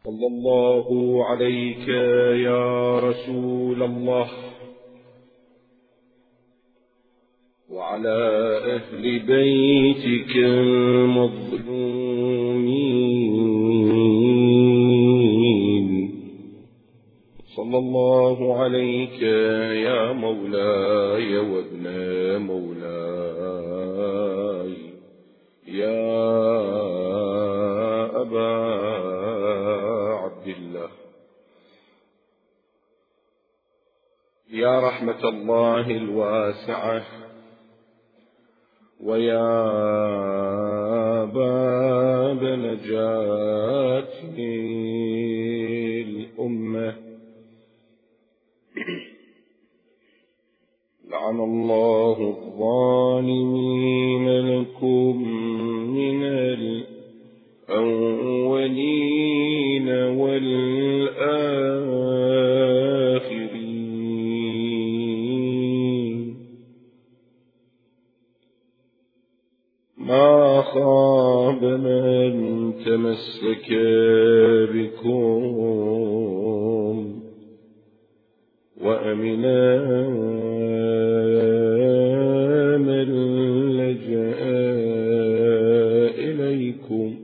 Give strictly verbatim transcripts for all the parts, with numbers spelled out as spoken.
صلى الله عليك يا رسول الله وعلى أهل بيتك المظلومين. صلى الله عليك يا مولاي وابن مولاي يا أبا عبد الله. يا رحمة الله الواسعة ويا باب نجاة الأمة، لعن الله الظالمين لكم من الأولين والآخرين. ما خاب من تمسك بكم وأمنا من لجأ إليكم.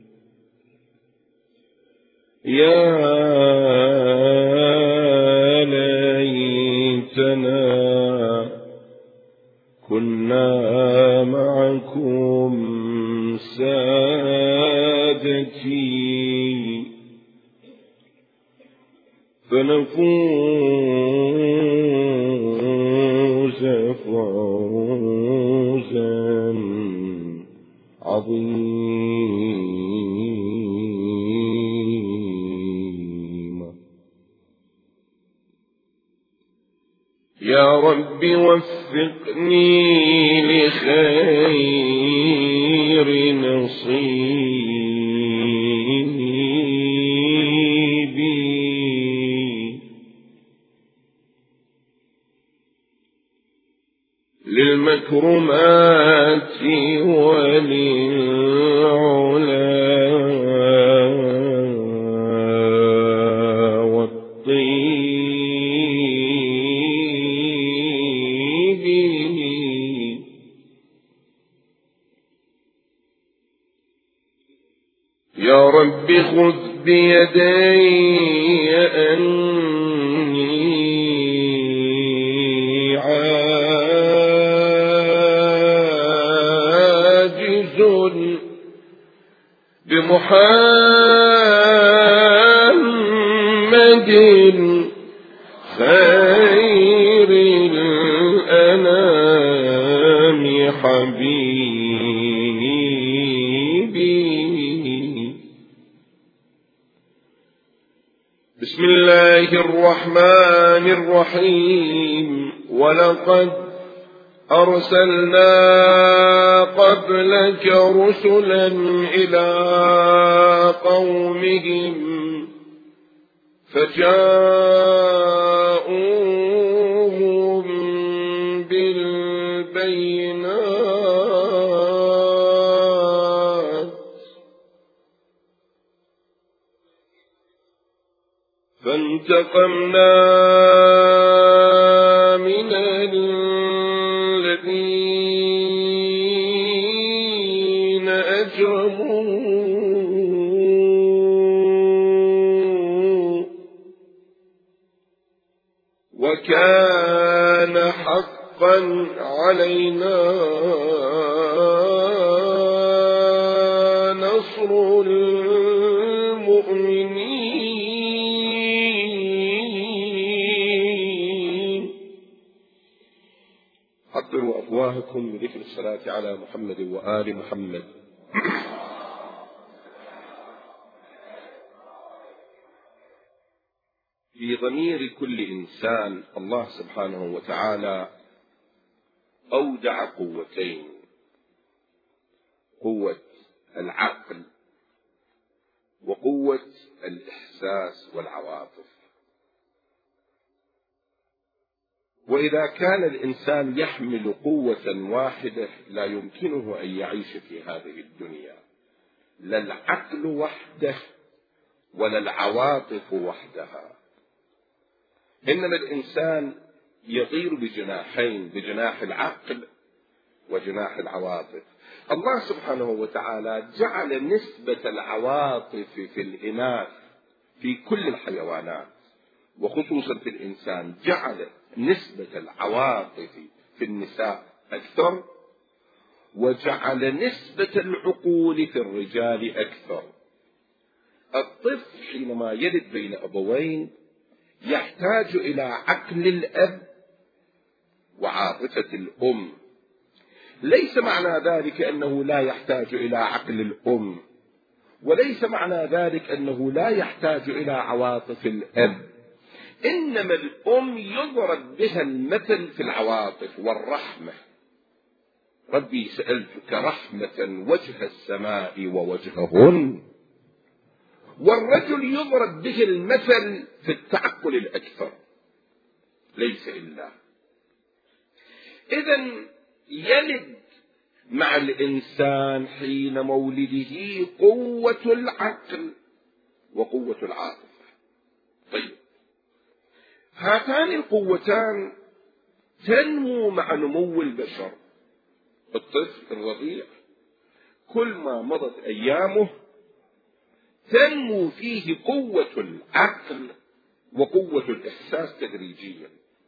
يا ليتنا كنا معكم سادتي فنفوز فوزا عظيما. يا رب وفقني لخير نصيبي للمكرمات وللعلا والطيب. يا رب خذ بيدي أني عاجز بمحمد خير الأنام حبيبي. بسم الله الرحمن الرحيم. ولقد أرسلنا قبلك رسلا إلى قومهم فجاءوهم بالبينات فانتقمنا من الذين أجرموا وكان حقا علينا نصر المؤمنين. حضروا أفواهكم بذكر الصلاة على محمد وآل محمد. في ضمير كل إنسان الله سبحانه وتعالى أودع قوتين: قوة العقل وقوة الإحساس والعواطف. وإذا كان الإنسان يحمل قوة واحدة لا يمكنه أن يعيش في هذه الدنيا، لا العقل وحده ولا العواطف وحدها، إنما الإنسان يطير بجناحين، بجناح العقل وجناح العواطف. الله سبحانه وتعالى جعل نسبة العواطف في الإناث في كل الحيوانات وخصوصا في الإنسان، جعل نسبة العواطف في النساء أكثر، وجعل نسبة العقول في الرجال أكثر. الطفل حينما يلد بين أبوين يحتاج إلى عقل الأب وعاطفة الأم، ليس معنى ذلك أنه لا يحتاج إلى عقل الأم، وليس معنى ذلك أنه لا يحتاج إلى عواطف الأب، إنما الأم يضرب بها المثل في العواطف والرحمة. ربي سألتك رحمة وجه السماء ووجههن، والرجل يضرب به المثل في التعقل الأكثر، ليس إلا. إذن يلد مع الإنسان حين مولده قوة العقل وقوة العاطفة. طيب، هاتان القوتان تنمو مع نمو البشر. الطفل الرضيع كل ما مضت أيامه تنمو فيه قوة العقل وقوة الإحساس تدريجيا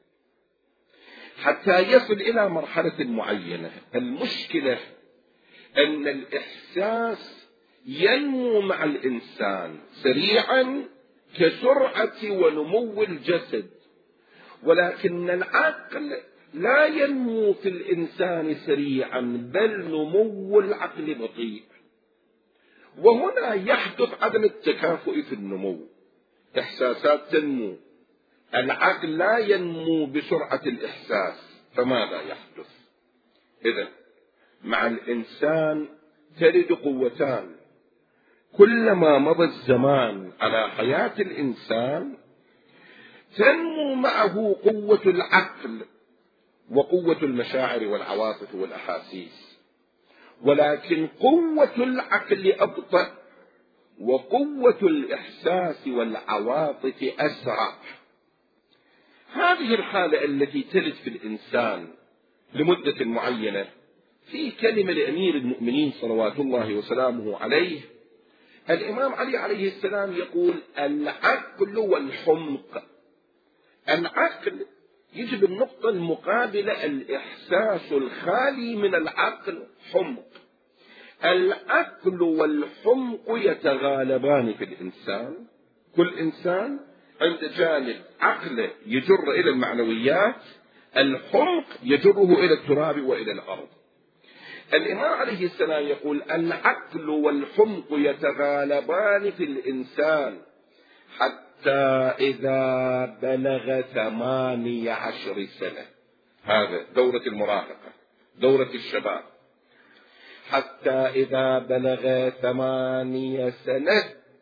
حتى يصل إلى مرحلة معينة. المشكلة أن الإحساس ينمو مع الإنسان سريعا كسرعة ونمو الجسد، ولكن العقل لا ينمو في الإنسان سريعا، بل نمو العقل بطيء، وهنا يحدث عدم التكافؤ في النمو. إحساسات تنمو، العقل لا ينمو بسرعة الإحساس، فماذا يحدث؟ إذن مع الإنسان ترد قوتان، كلما مضى الزمان على حياة الإنسان تنمو معه قوة العقل وقوة المشاعر والعواطف والأحاسيس، ولكن قوة العقل أبطأ وقوة الإحساس والعواطف أسرع. هذه الحالة التي تلد في الإنسان لمدة معينة، في كلمة لأمير المؤمنين صلوات الله وسلامه عليه، الإمام علي عليه السلام يقول: العقل والحمق. العقل يجب النقطة المقابلة، الإحساس الخالي من العقل حمق. العقل والحمق يتغالبان في الإنسان، كل إنسان عند جانب عقله يجر إلى المعنويات، الحمق يجره إلى التراب وإلى الأرض. الإمام عليه السلام يقول: العقل والحمق يتغالبان في الإنسان حتى إذا بلغ ثمانية عشر سنة، هذا دورة المراهقة، دورة الشباب، حتى إذا بلغ ثمانية سنة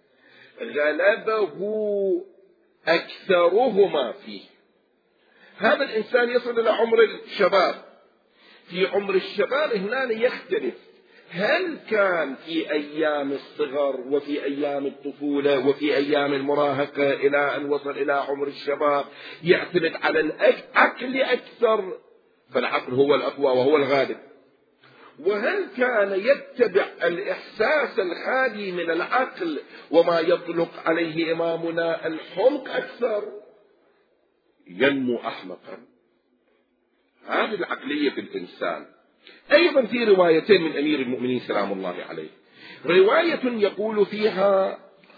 غلبه أكثرهما فيه. هذا الإنسان يصل إلى عمر الشباب. في عمر الشباب هنا يختلف، هل كان في أيام الصغر وفي أيام الطفولة وفي أيام المراهقة إلى أن وصل إلى عمر الشباب يعتمد على العقل أكثر، فالعقل هو الأقوى وهو الغالب، وهل كان يتبع الإحساس الخالي من العقل وما يطلق عليه إمامنا الحمق أكثر، ينمو أحمقا. هذه العقلية في الإنسان. أيضا في روايتين من أمير المؤمنين سلام الله عليه، رواية يقول فيها: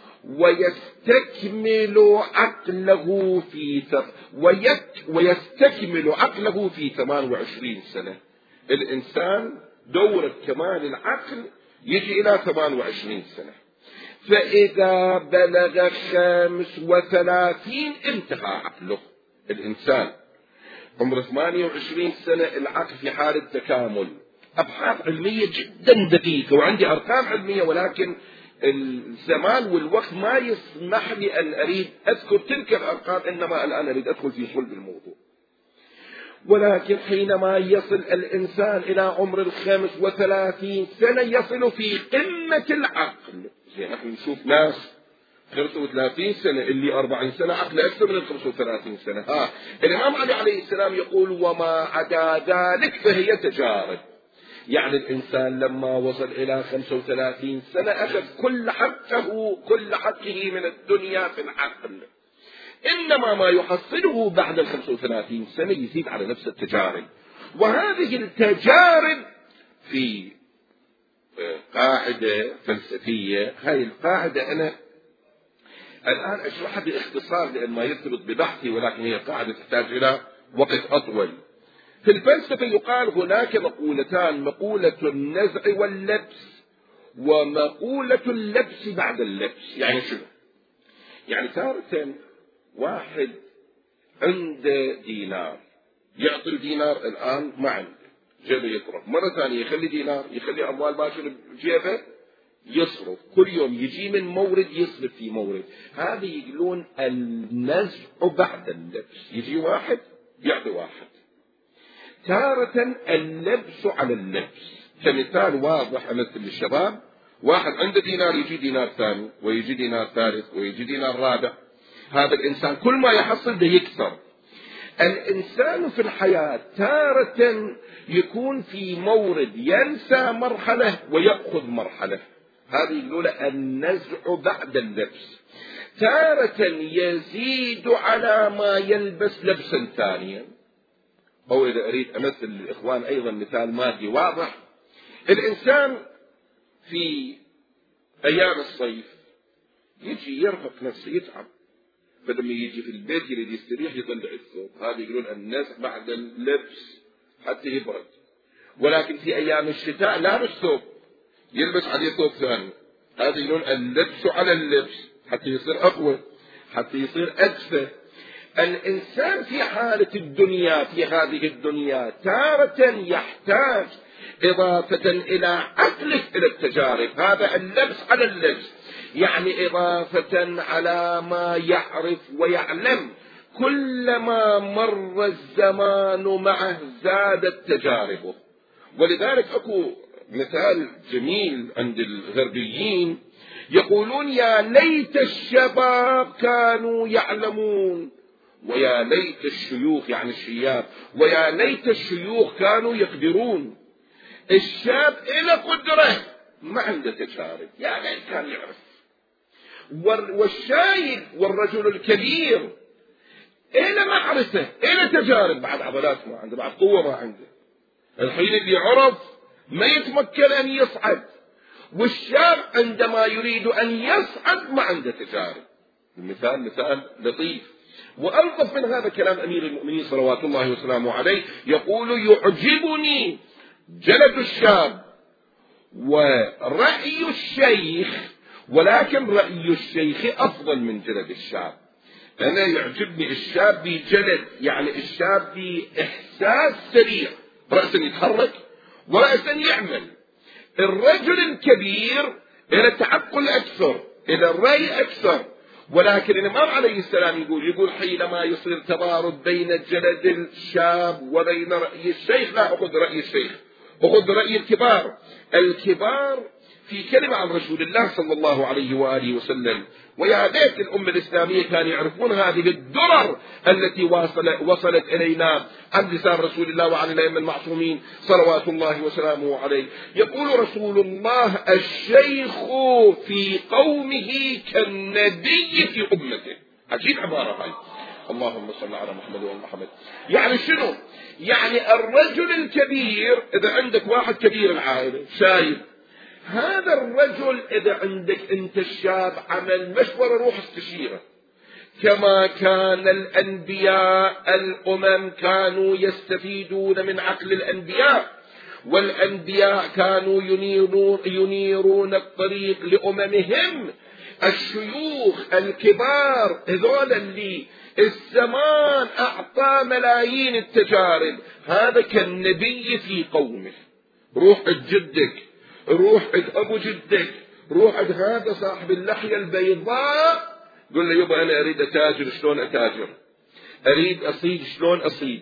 ويستكمل عقله في ويستكمل عقله في ثمان وعشرين سنة. الإنسان دورة كمال العقل يجي إلى ثمان وعشرين سنة، فإذا بلغ خمس وثلاثين انتهى عقله. الإنسان عمر ثمانية وعشرين سنة العقل في حالة تكامل. أبحاث علمية جدا دقيقة وعندي أرقام علمية، ولكن الزمان والوقت ما يسمح لي أن أريد أذكر تلك الأرقام، إنما الآن أريد أدخل في صلب الموضوع. ولكن حينما يصل الإنسان إلى عمر الخمس وثلاثين سنة يصل في قمة العقل. زي نحن نشوف ناس خمسة وثلاثين سنة، اللي أربعين سنة عقله أكثر من الخمسة وثلاثين سنة. ها الإمام علي عليه السلام يقول وما عدا ذلك فهي تجارب. يعني الإنسان لما وصل إلى خمسة وثلاثين سنة أخذ كل حقه كل حقه من الدنيا في العقل، إنما ما يحصله بعد الخمسة وثلاثين سنة يزيد على نفس التجارب. وهذه التجارب في قاعدة فلسفية، هاي القاعدة أنا الآن أشرحها باختصار لأن ما يرتبط ببحثي، ولكن هي قاعدة تحتاج إلى وقت أطول. في الفلسفة يقال هناك مقولتان: مقولة النزع واللبس، ومقولة اللبس بعد اللبس. يعني شنو؟ يعني تارة واحد عنده دينار، يعطي الدينار الآن ما عنده، جيبه يطرف، مرة ثانية يخلي دينار، يخلي أموال باشر بجيبه يصرف، كل يوم يجي من مورد يصرف في مورد. هذه يقولون النزع بعد اللبس، يجي واحد يعطي واحد. تارة اللبس على اللبس، كمثال واضح أمثل للشباب: واحد عنده دينار يجي دينار ثاني، ويجي دينار ثالث، ويجي دينار رابع. هذا الإنسان كل ما يحصل ده يكثر. الإنسان في الحياة تارة يكون في مورد ينسى مرحلة ويأخذ مرحلة، هذه يقولون النزع بعد اللبس. تارة يزيد على ما يلبس لبسا ثانيا. أو إذا أريد أمثل الإخوان أيضا مثال مادي واضح: الإنسان في أيام الصيف يجي يرهق نفسه يتعب، فلما يجي في البيت يريد يستريح يطلع الثوب، هذا يقولون النزع بعد اللبس حتى يبرد. ولكن في أيام الشتاء لابس ثوب يلبس عليه ثوب ثاني، هذا يقولون اللبس على اللبس حتى يصير أقوى، حتى يصير أدفى. الإنسان في حالة الدنيا في هذه الدنيا تارة يحتاج إضافة إلى عقله إلى التجارب، هذا اللبس على اللبس، يعني إضافة على ما يعرف ويعلم. كلما مر الزمان معه زادت تجاربه. ولذلك أكو مثال جميل عند الغربيين يقولون: يا ليت الشباب كانوا يعلمون، ويا ليت الشيوخ، يعني الشياب، ويا ليت الشيوخ كانوا يقدرون. الشاب إلى قدرة ما عنده تجارب، يا ليت كان يعرف. والشايب والرجل الكبير إلى معرفة إلى تجارب، بعد عضلات ما عنده، بعد قوة ما عنده. الحين اللي عرف ما يتمكن أن يصعد، والشاب عندما يريد أن يصعد ما عنده تجارب. المثال مثال لطيف. وألطف من هذا كلام أمير المؤمنين صلوات الله وسلامه عليه، يقول: يعجبني جلد الشاب ورأي الشيخ، ولكن رأي الشيخ أفضل من جلد الشاب. أنا يعجبني الشاب بجلد، يعني الشاب بإحساس سريع، رأسا يتحرك ورأسا يعمل. الرجل الكبير إلى تعقل أكثر، إلى الرأي أكثر. ولكن الإمام عليه السلام يقول يقول حينما يصير تضارب بين جلد الشاب وبين رأي الشيخ، لا أخذ رأي الشيخ، أخذ رأي الكبار. الكبار في كلمة عن رسول الله صلى الله عليه وآله وسلم. ويا ليت الأمة الإسلامية كانوا يعرفون هذه الدرر التي وصل وصلت إلينا عن لسان رسول الله وعن الأئمة المعصومين صلوات الله وسلامه عليه. يقول رسول الله: الشيخ في قومه كالنبي في أمته. عجيب عبارة هاي. اللهم صل على محمد وعلى محمد. يعني شنو؟ يعني الرجل الكبير، إذا عندك واحد كبير العائلة شايب، هذا الرجل إذا عندك أنت الشاب عمل مشورة روح استشيره. كما كان الأنبياء الأمم كانوا يستفيدون من عقل الأنبياء، والأنبياء كانوا ينيرون, ينيرون الطريق لأممهم. الشيوخ الكبار هذول اللي الزمان أعطى ملايين التجارب، هذا كالنبي في قومه. روح جدك، روح أبو جدك، روح هذا صاحب اللحية البيضاء، قل له: يبا أنا أريد أتاجر، شلون أتاجر؟ أريد أصيد، شلون أصيد؟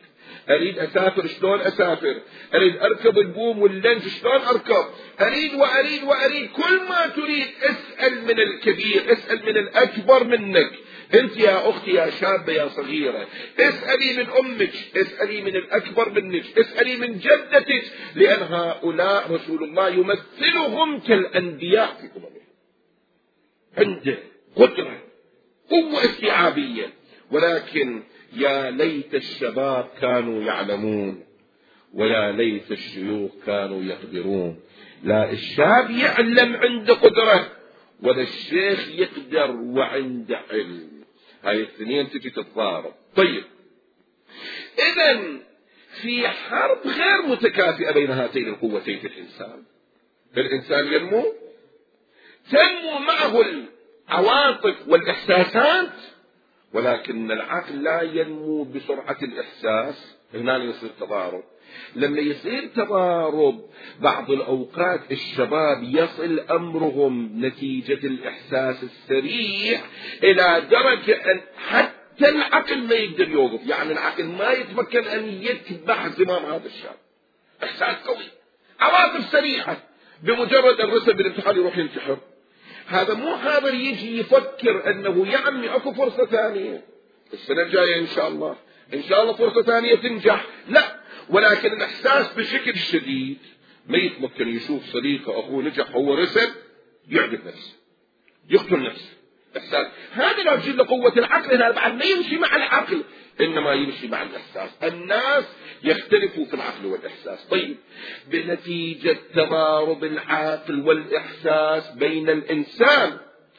أريد أسافر شلون أسافر، أريد أركب البوم واللنج شلون أركب، أريد وأريد وأريد كل ما تريد. اسأل من الكبير، اسأل من الأكبر منك. أنت يا أختي يا شابة يا صغيرة، اسألي من أمك، اسألي من الأكبر منك، اسألي من جدتك، لأن هؤلاء رسول الله يمثلهم كالأنبياء في أممهم، عنده قدرة قوة استيعابية. ولكن يا ليت الشباب كانوا يعلمون، ويا ليت الشيوخ كانوا يقدرون. لا الشاب يعلم عنده قدرة، ولا الشيخ يقدر وعنده علم. هاي الاثنين تجي تتضارب. طيب إذن في حرب غير متكافئة بين هاتين القوتين في الإنسان. الإنسان ينمو، تنمو معه العواطف والإحساسات، ولكن العقل لا ينمو بسرعة الإحساس. هنا يصير تضارب. لما يصير تضارب بعض الأوقات الشباب يصل أمرهم نتيجة الإحساس السريع إلى درجة أن حتى العقل ما يقدر يوقف، يعني العقل ما يتمكن أن يتبع زمام هذا الشاب. إحساس قوي، عواطف سريعة، بمجرد الرسم بالامتحان يروح ينتحر. هذا مو حاضر يجي يفكر أنه يا عمي أكو فرصة ثانية السنة الجاية إن شاء الله، إن شاء الله فرصة ثانية تنجح، لا. ولكن الإحساس بشكل شديد ما يتمكن يشوف صديقه أخوه نجح هو رسم يعجب نفسه، يقتل نفسه. إحساس هذا لا تجي له قوة العقل، هذا بعد ما يمشي مع العقل، إنما يمشي مع الإحساس. الناس يختلفوا في العقل والإحساس. طيب بنتيجة تضارب العقل والإحساس بين الإنسان،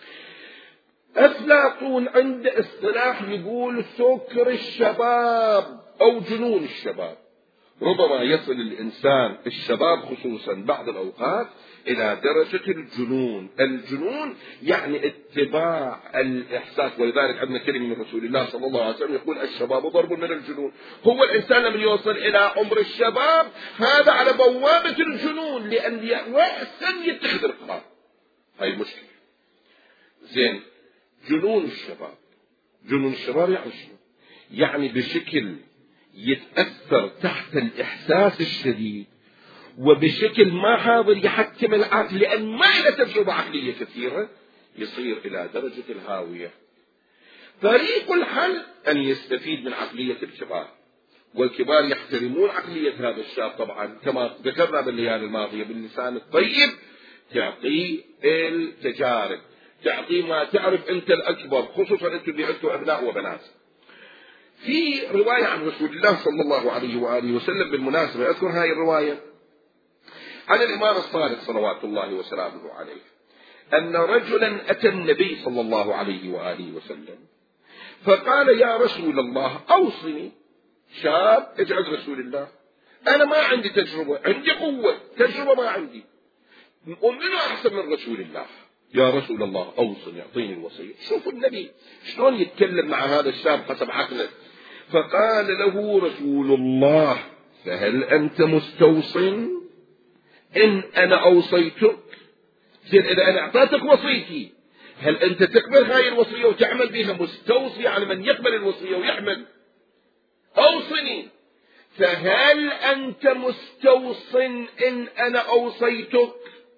أفلاطون عند اصطلاح يقول سكر الشباب أو جنون الشباب. ربما يصل الإنسان الشباب خصوصا بعض الأوقات إلى درجة الجنون. الجنون يعني اتباع الإحساس، ولذلك عندنا كلمة من رسول الله صلى الله عليه وسلم يقول الشباب ضرب من الجنون. هو الإنسان لما يوصل إلى عمر الشباب هذا على بوابة الجنون، لأن رأسا يتخذ القرار. هاي المشكلة. زين، جنون الشباب، جنون الشباب يعني شنو؟ يعني بشكل يتأثر تحت الإحساس الشديد، وبشكل ما حاضر يحكم العقل، لأن ما له تجربة عقلية كثيرة، يصير إلى درجة الهاوية. طريق الحل أن يستفيد من عقلية الشباب، والكبار يحترمون عقلية هذا الشاب طبعا كما ذكرنا بالليالي الماضية باللسان الطيب. تعطيه التجارب، تعطيه ما تعرف أنت الأكبر، خصوصا أنتم اللي عندكم أبناء وبنات. في رواية عن رسول الله صلى الله عليه وآله وسلم، بالمناسبة أذكر هاي الرواية عن الإمام الصادق صلوات الله وسلامه عليه، أن رجلا أتى النبي صلى الله عليه وآله وسلم فقال يا رسول الله أوصني. شاب اجعل رسول الله، أنا ما عندي تجربة، عندي قوة، تجربة ما عندي، ومنه أحسن من رسول الله. يا رسول الله أوصني، أعطيني الوصية. شوفوا النبي شلون يتكلم مع هذا الشاب حسب عقله. فقال له رسول الله فهل أنت مستوصن إن أنا أوصيتك؟ زين، إذا أنا أعطيتك وصيتي هل أنت تقبل هاي الوصية وتعمل بها؟ مستوصي على من يقبل الوصية ويعمل. أوصني، فهل أنت مستوصن إن أنا أوصيتك؟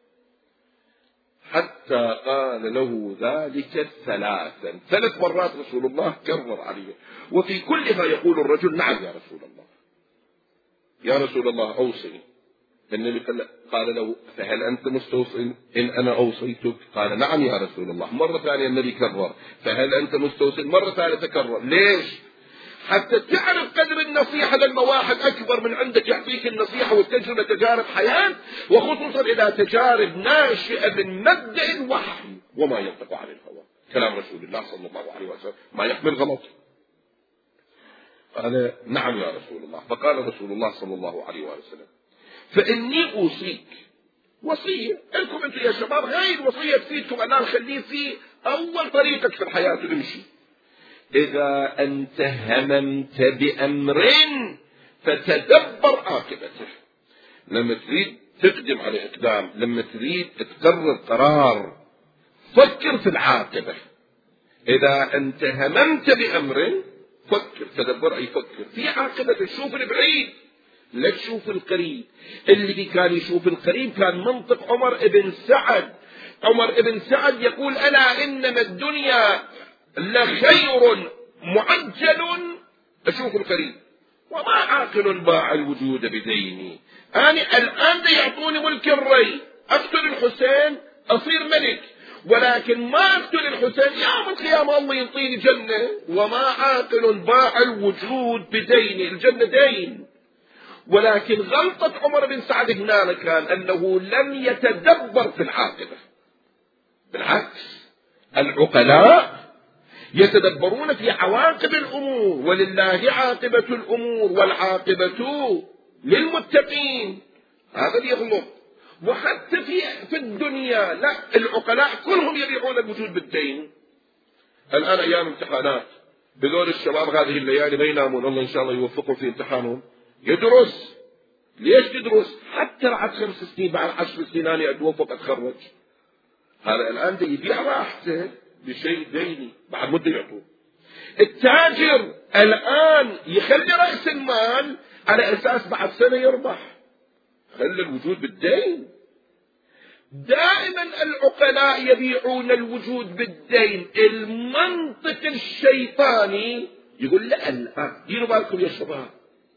حتى قال له ذلك ثلاثا، ثلاث مرات رسول الله كرر عليه، وفي كلها يقول الرجل نعم يا رسول الله، يا رسول الله أوصني. النبي قال له فهل أنت مستوصن إن أنا أوصيتك؟ قال نعم يا رسول الله. مرة ثانية النبي كرر فهل أنت مستوصن، مرة ثالثة كرر. ليش؟ حتى تعرف قدر النصيحة. لما واحد أكبر من عندك يعطيك النصيحة والتجربة تجارب حياة، وخصوصا إلى تجارب ناشئة من مبدأ الوحي، وما ينطق عن الهوى، كلام رسول الله صلى الله عليه وسلم ما يحمل غلط. قال نعم يا رسول الله. فقال رسول الله صلى الله عليه وسلم فإني أوصيك وصية لكم أنتم يا شباب، هاي الوصية تفيدكم أنا نخليه في أول طريقك في الحياة تمشي. إذا أنت هممت بأمر فتدبر عاقبته. لما تريد تقدم على إقدام، لما تريد تقرر قرار، فكر في العاقبة. إذا أنت هممت بأمر فكر، تدبر أي فكر في عاقبة، تشوف البعيد لا تشوف القريب. اللي كان يشوف القريب كان منطق عمر ابن سعد. عمر ابن سعد يقول ألا إنما الدنيا لخير معجل أشوف القريب وما عاقل باع الوجود بديني. أنا الآن دي يعطوني ملك الري، أقتل الحسين أصير ملك، ولكن ما أقتل الحسين يوم القيامة الله ينطيني جنة، وما عاقل باع الوجود بديني، الجنة دين. ولكن غلطة عمر بن سعد هنا كان أنه لم يتدبر في العاقبة. بالعكس العقلاء يتدبرون في عواقب الأمور، ولله عاقبة الأمور والعاقبة للمتقين. هذا يغلط. وحتى في في الدنيا لا، العقلاء كلهم يبيعون الوجود بالدين. الآن أيام امتحانات، بذول الشباب هذه الليالي ما ينامون، الله إن شاء الله يوفقهم في امتحانهم. يدرس. ليش تدرس؟ حتى بعد خمس سنين بعد عشر سنين أنا أتوفق أتخرج. هذا الآن دي يبيع راحته بشيء ديني، بعد مدة يعطوه. التاجر الآن يخلي رأس المال على أساس بعد سنة يربح. خلي الوجود بالدين. دائما العقلاء يبيعون الوجود بالدين. المنطق الشيطاني يقول لا الآن ديروا بالكم يا شباب،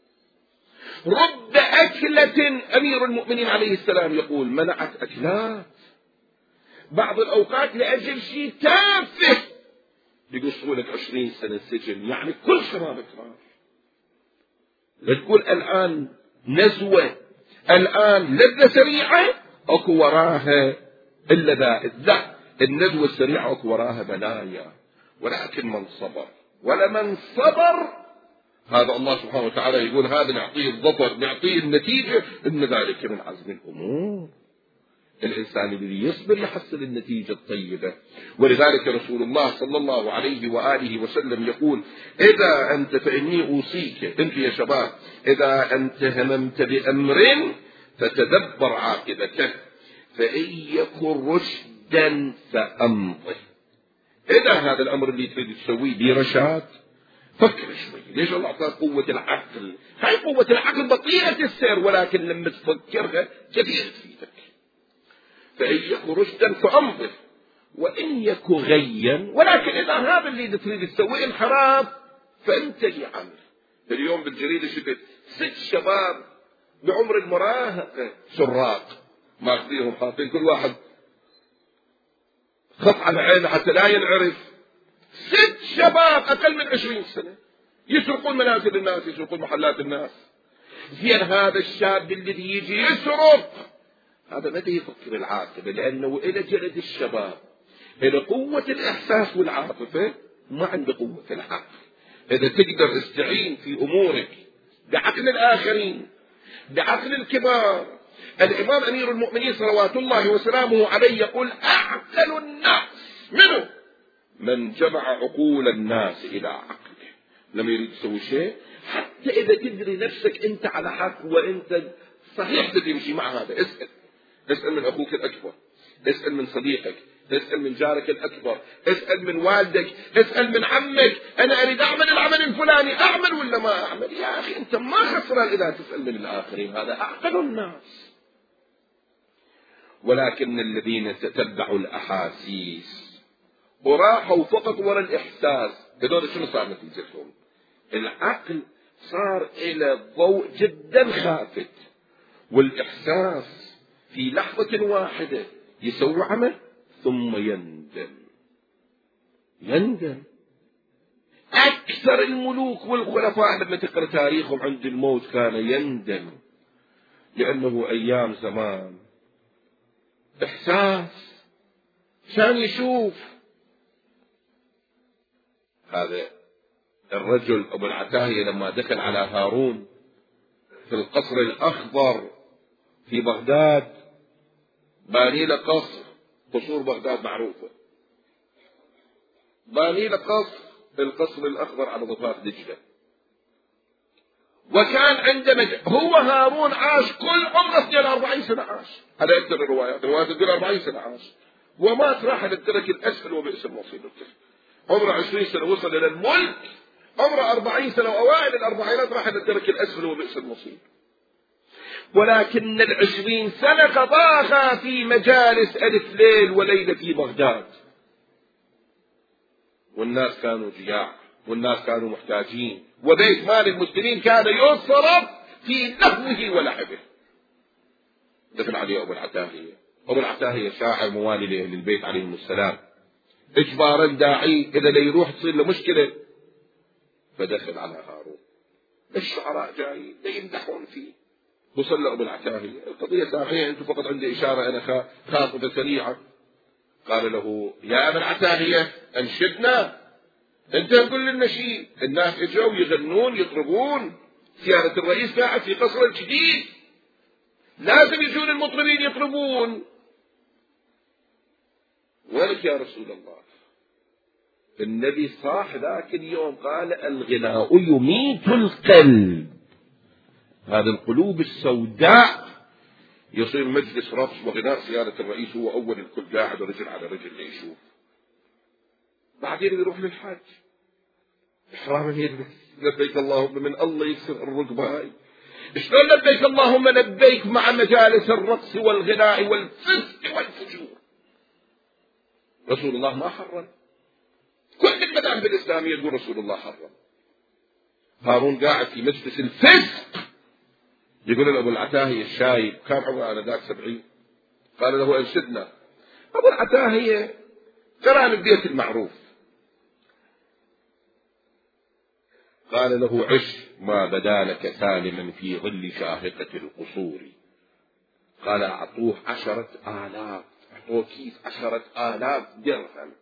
رب أكلة أمير المؤمنين عليه السلام يقول منعت أكلات بعض الأوقات لأجل شيء تافه يقصوا لك عشرين سنة سجن، يعني كل شبابك راح. لا تقول الآن نزوة، الآن لذة سريعة أكو وراها اللذائذ، لا، النزوة السريعة أكو وراها بلايا. ولكن من صبر، ولمن صبر هذا الله سبحانه وتعالى يقول هذا نعطيه الظفر، نعطيه النتيجة، إن ذلك من عزم الأمور. الإنسان الذي يصبر يحصل النتيجة الطيبة. ولذلك رسول الله صلى الله عليه وآله وسلم يقول إذا أنت فإني أوصيك، أنت يا شباب، إذا أنت هممت بأمر فتدبر عاقبته، فإن يكن رشدا فأمضه. إذا هذا الأمر اللي تريد تسويه برشاد فكر شوي. ليش الله أعطاك قوة العقل؟ هاي قوة العقل بطيئة السير، ولكن لما تفكرها كثير تفيدك. فإن يكن رشدا فأمضه وإن يكن غيا، ولكن إذا هذا اللي تريد تسويه انحراف فانتهي عنه. اليوم بالجريدة شفت ست شباب بعمر المراهقة سراق ماخذيهم حاطين كل واحد خط على عينه حتى لا ينعرف. ست شباب أقل من عشرين سنة يسرقون منازل الناس، يسرقون محلات الناس. زين هذا الشاب الذي يجي يسرق هذا متى يفكر العاقبة؟ لأنه إلى جلد الشباب، إلى قوة الإحساس والعاطفة، ما عنده قوة العقل. إذا تقدر استعين في أمورك بعقل الآخرين، بعقل الكبار. الإمام أمير المؤمنين صلوات الله وسلامه عليه يقول أعقل الناس منه من جمع عقول الناس إلى عقله. لما يريد يسوي شيء، حتى إذا تدري نفسك أنت على حق وأنت صحيح تمشي مع هذا، اسأل اسأل من أخوك الأكبر، اسأل من صديقك، اسأل من جارك الأكبر، اسأل من والدك، اسأل من عمك، أنا أريد أعمل العمل الفلاني، أعمل ولا ما أعمل؟ يا أخي أنت ما خسران إذا تسأل من الآخرين، هذا أعقل الناس. ولكن الذين تتبعوا الأحاسيس وراحوا فقط وراء الإحساس، هذول شنو صار نتيجتهم؟ العقل صار إلى ضوء جدا خافت، والإحساس في لحظة واحدة يسوي عمل ثم يندم. يندم. أكثر الملوك والخلفاء لما تقرأ تاريخهم عند الموت كان يندم، لأنه أيام زمان إحساس كان يشوف. هذا الرجل أبو العتاهية لما دخل على هارون في القصر الأخضر في بغداد، باني له قصر، قصور بغداد معروفة، باني له قصر، القصر الأخضر على ضفاف دجلة. وكان عندما هو هارون عاش كل عمره اثنين وأربعين سنة عاش، هذا أكثر الروايات، الروايات تقول أربعين سنة عاش، ومات راح للدرك الأسفل وبئس المصير. عمره عشرين سنة وصل إلى الملك عمره أربعين سنة وأوائل الأربعينات راح إلى الدرك الأسفل وبئس المصير. ولكن العشرين سنة قضاها في مجالس ألف ليل وليلة في بغداد، والناس كانوا جياع، والناس كانوا محتاجين، وبيت مال المسلمين كان يصرف في لهوه ولعبه. دخل عليه أبو العتاهية. أبو العتاهية شاعر موالي لأهل البيت عليهم السلام، إجبارا داعي إذا ليروح تصير له مشكلة. فدخل على هارون، الشعراء جايين يمدحون فيه. وصل أبو العتاهية، القضية ساخية، أنتم فقط عندي إشارة أنا خاطبة سريعة. قال له يا أبا العتاهية أنشدنا، أنت تقول للنشيد، الناس اجوا يغنون يطربون، سيادة الرئيس قاعد في قصر الجديد، لازم يجون المطربين يطربون. ولك يا رسول الله، النبي صاح ذاك اليوم قال الغناء يميت القلب، هذه القلوب السوداء يصير مجلس رقص وغناء سيادة الرئيس هو أول الكل قاعد رجل على رجل ليشوف. بعدين يروح للحج إحراما يلبس لبيك اللهم، من الله يكسر الركبة هاي. شلون لبيك اللهم لبيك مع مجالس الرقص والغناء والفسق والفجور؟ رسول الله ما حرم، كل المذاهب الإسلامية تقول رسول الله حرم. هارون قاعد في مجلس الفسق، يقول له أبو العتاهية الشايب، كان عمره على ذاك سبعين، قال له أنشدنا. أبو العتاهية قرأ البيت المعروف، قال له عش ما بدا لك سالما في ظل شاهقة القصور. قال أعطوه عشرة آلاف، أعطوه كيس عشرة آلاف درهم،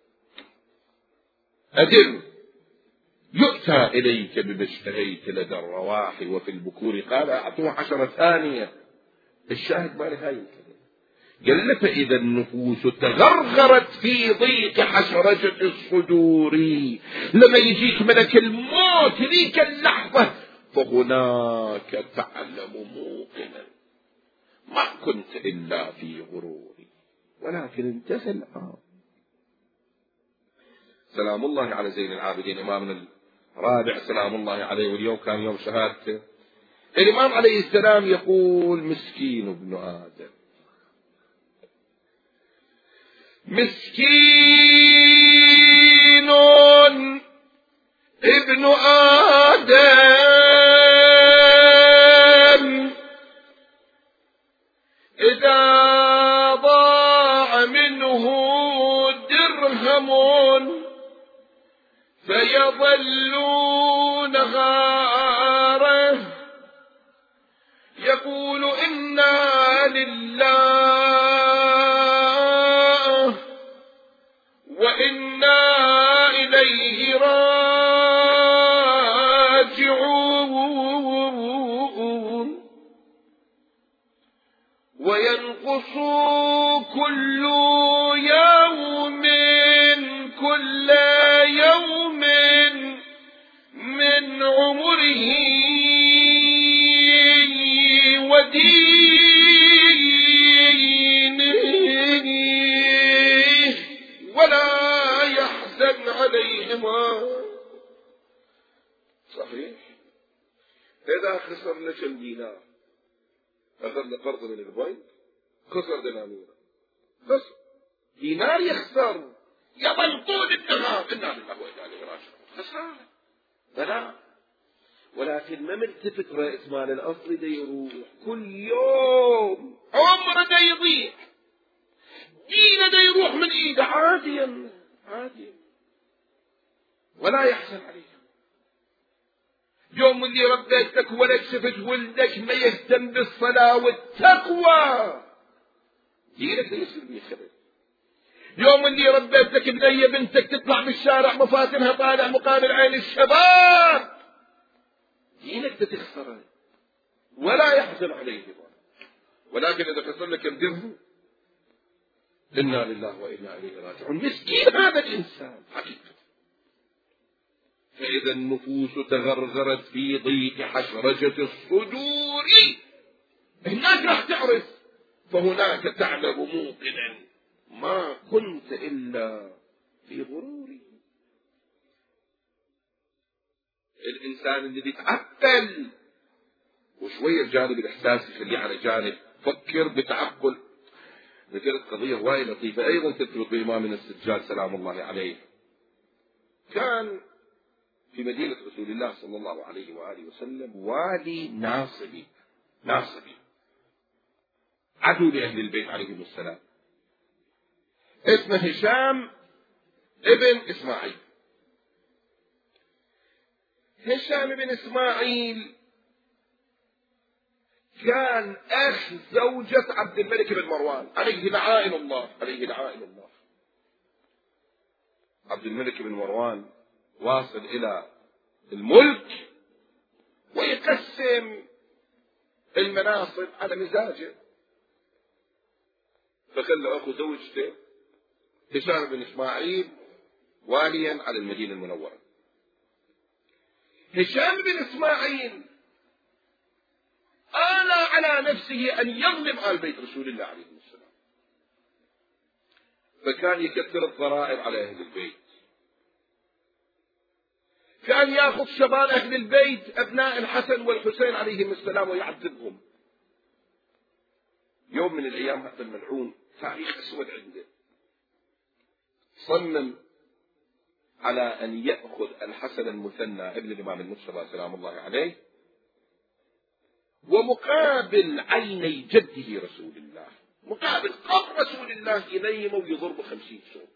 أدر يؤتى إليك بما اشتهيت لدى الرواح وفي البكور. قال أعطوه عشرة ثانية. الشاهد ما لهاي قال له فإذا النفوس تغرغرت في ضيق حشرجة الصدور، لما يجيك ملك الموت ذيك اللحظة فهناك تعلم موقنا ما كنت إلا في غروري، ولكن انتهى الآن. سلام الله على زين العابدين إمامنا الرابع سلام الله عليه، واليوم كان يوم شهادته. الإمام عليه السلام يقول مسكين ابن آدم، مسكين ابن آدم إذا ضاع منه درهم فيظل نهاره يقول إنا لله وإنا إليه راجعون، وينقص كل يوم كل يوم من عمره ودينه ولا يحزن عليهما. صحيح، إذا خسر لك الدينار، أخذنا قرض من البنك خسر دنانير، بس دينار يخسر يظل طول النهار إنا لله وإنا إليه راجعون، خسران بلا. ولكن ما ملتفت رأس مال الأصل دا يروح كل يوم، عمره دا يضيع، دينه دا يروح من إيده عاديا عاديا ولا يحزن عليه. يوم اللي ربيتك ولك شفت ولدك ما يهتم بالصلاة والتقوى، دينك دا يصير بيه خبر. يوم اللي ربيتك بنية بنتك تطلع بالشارع مفاتنها طالع مقابل عين الشباب، دينك تخسره ولا يحزن عليه. ولكن إذا خسر لك الدرهم إنا لله وإنا إليه راجعون. مسكين هذا الإنسان حقيقة. فإذا النفوس تغرغرت في ضيق حشرجة الصدور، هناك راح تعرف، فهناك تعلم موقنا ما كنت إلا في غروري. الإنسان اللي بيتعقل، وشوية الجانب الإحساسي خليه على جانب، فكر بتعقل. ذكرت قضية وايد لطيفة أيضا ترتبط بإمامنا السجاد سلام الله عليه. كان في مدينة رسول الله صلى الله عليه وآله وسلم والي ناصبي، ناصبي عدو لأهل البيت عليهم السلام، اسمه هشام ابن إسماعيل. هشام بن إسماعيل كان أخ زوجة عبد الملك بن مروان عليه لعائن الله، عليه لعائن الله. عبد الملك بن مروان واصل إلى الملك ويقسم المناصب على مزاجه، فخلى أخو زوجته هشام بن إسماعيل واليا على المدينة المنورة. هشام بن إسماعيل آلى على نفسه أن يظلم آل بيت رسول الله عليه السلام، فكان يكثر الضرائب على أهل البيت، كان يأخذ شباب أهل البيت أبناء الحسن والحسين عليهم السلام ويعذبهم. يوم من الأيام هذا الملعون تاريخ أسود عنده، صمم على أن يأخذ الحسن المثنى ابن الإمام المصطفى سلام الله عليه، ومقابل عيني جده رسول الله، مقابل قبر رسول الله، ينيمه ويضرب خمسين صوت.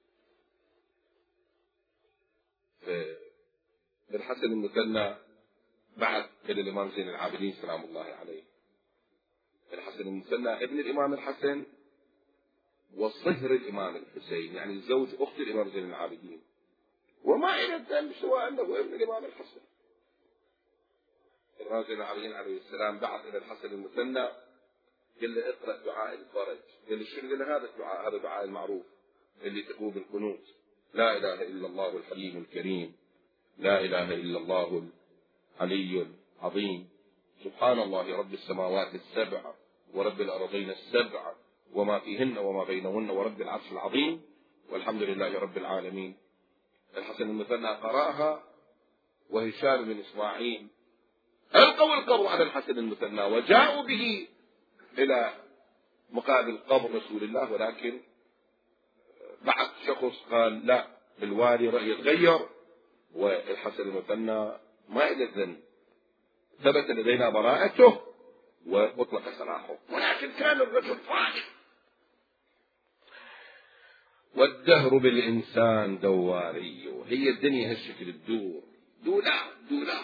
الحسن المثنى بعد إلى الإمام زين العابدين سلام الله عليه. الحسن المثنى ابن الإمام الحسن وصهر الإمام الحسين، يعني زوج أخت الإمام زين العابدين، وما إلى الذنب سوى أنه ابن الإمام الحسن. الإمام زين العابدين عليه السلام بعث إلى الحسن المثنى قال له اقرأ دعاء الفرج. قال له شنو؟ قال له هذا الدعاء، هذا الدعاء المعروف اللي تقول بالقنوت: لا إله إلا الله الحليم الكريم، لا إله إلا الله العلي العظيم، سبحان الله رب السماوات السبع ورب الأرضين السبع وما فيهن وما بينهن ورب العرش العظيم والحمد لله رب العالمين. الحسن المثنى قرأها، وهشام بن إسماعيل ألقوا القبر على الحسن المثنى وجاءوا به إلى مقابل قبر رسول الله، ولكن بعد شخص قال لا، الوالي رأيه يتغير والحسن المثنى ما إلى الذنب، ثبت لدينا براءته وأطلق سراحه، ولكن كان الرجل صادق. والدهر بالإنسان دواري، هي الدنيا هالشكل الدور دولا دولا.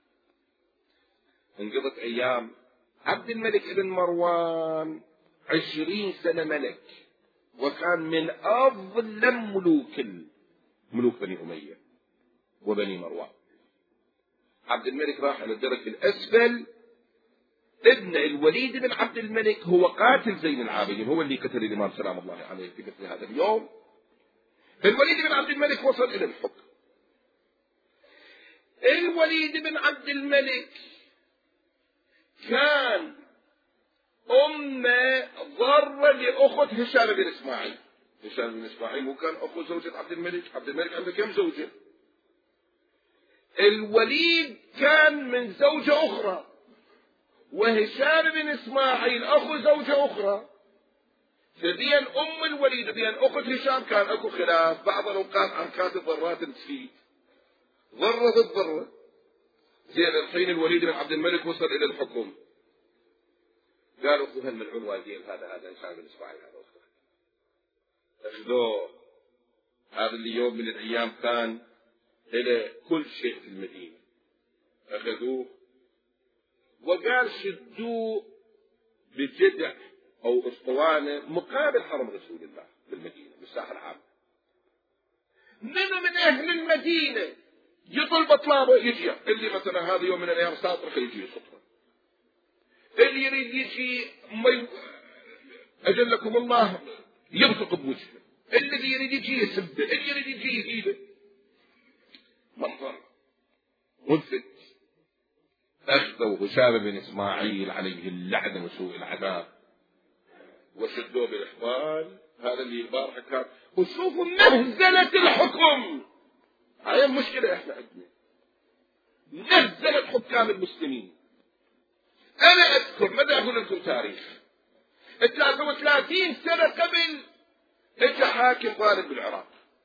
انقضت أيام عبد الملك بن مروان عشرين سنة ملك، وكان من أظلم ملوك ملوك بني أمية وبني مروان. عبد الملك راح إلى الدرك الأسفل، ابن الوليد بن عبد الملك هو قاتل زين العابدين، هو اللي قتل الإمام سلام الله عليه في مثل هذا اليوم. الوليد بن عبد الملك وصل إلى الحكم. الوليد بن عبد الملك كان أمه ضر لأخت هشام بن إسماعيل. هشام بن إسماعيل هو كان أخو زوجة عبد الملك. عبد الملك عنده كم زوجة؟ الوليد كان من زوجة أخرى، وهشام بن إسماعيل أخو زوجة أخرى، فبين أم الوليد وبين أخت هشام كان أكو خلاف. بعض الأوقات عن كانت ضرات تفيد، ضرة ضد ضرة. زين الحين الوليد بن عبد الملك وصل إلى الحكم، قالوا خذوا الملعون والدين هذا هذا هشام بن إسماعيل هذا أخوه، أخذوه. هذا اليوم من الأيام كان إلى كل شيء في المدينة، أخذوه وقال شدوه بجدع أو أسطوانة مقابل حرم رسول الله بالمدينة بالساحة العامة. منو من أهل المدينة يطلب طلابه يجي، اللي مثلا هذا يوم من الأيام ساطر يجي سطرة، اللي يريد يجي مي... أجلكم الله يبصق بوجهه، الذي يريد يجي يسبه، اللي يريد يجي يهيبه. منظر ملفت. أخذوا هشام بن إسماعيل عليه اللعنة وسوء العذاب وشدوه بالإحضان. هذا اللي البارحة كان. وشوفوا مهزلة الحكم، هاي المشكلة احنا عندنا. نزلت حكام المسلمين. أنا أذكر، ماذا أقول لكم تاريخ، ثلاثة وثلاثين سنة قبل اجى حاكم ظالم بالعراق.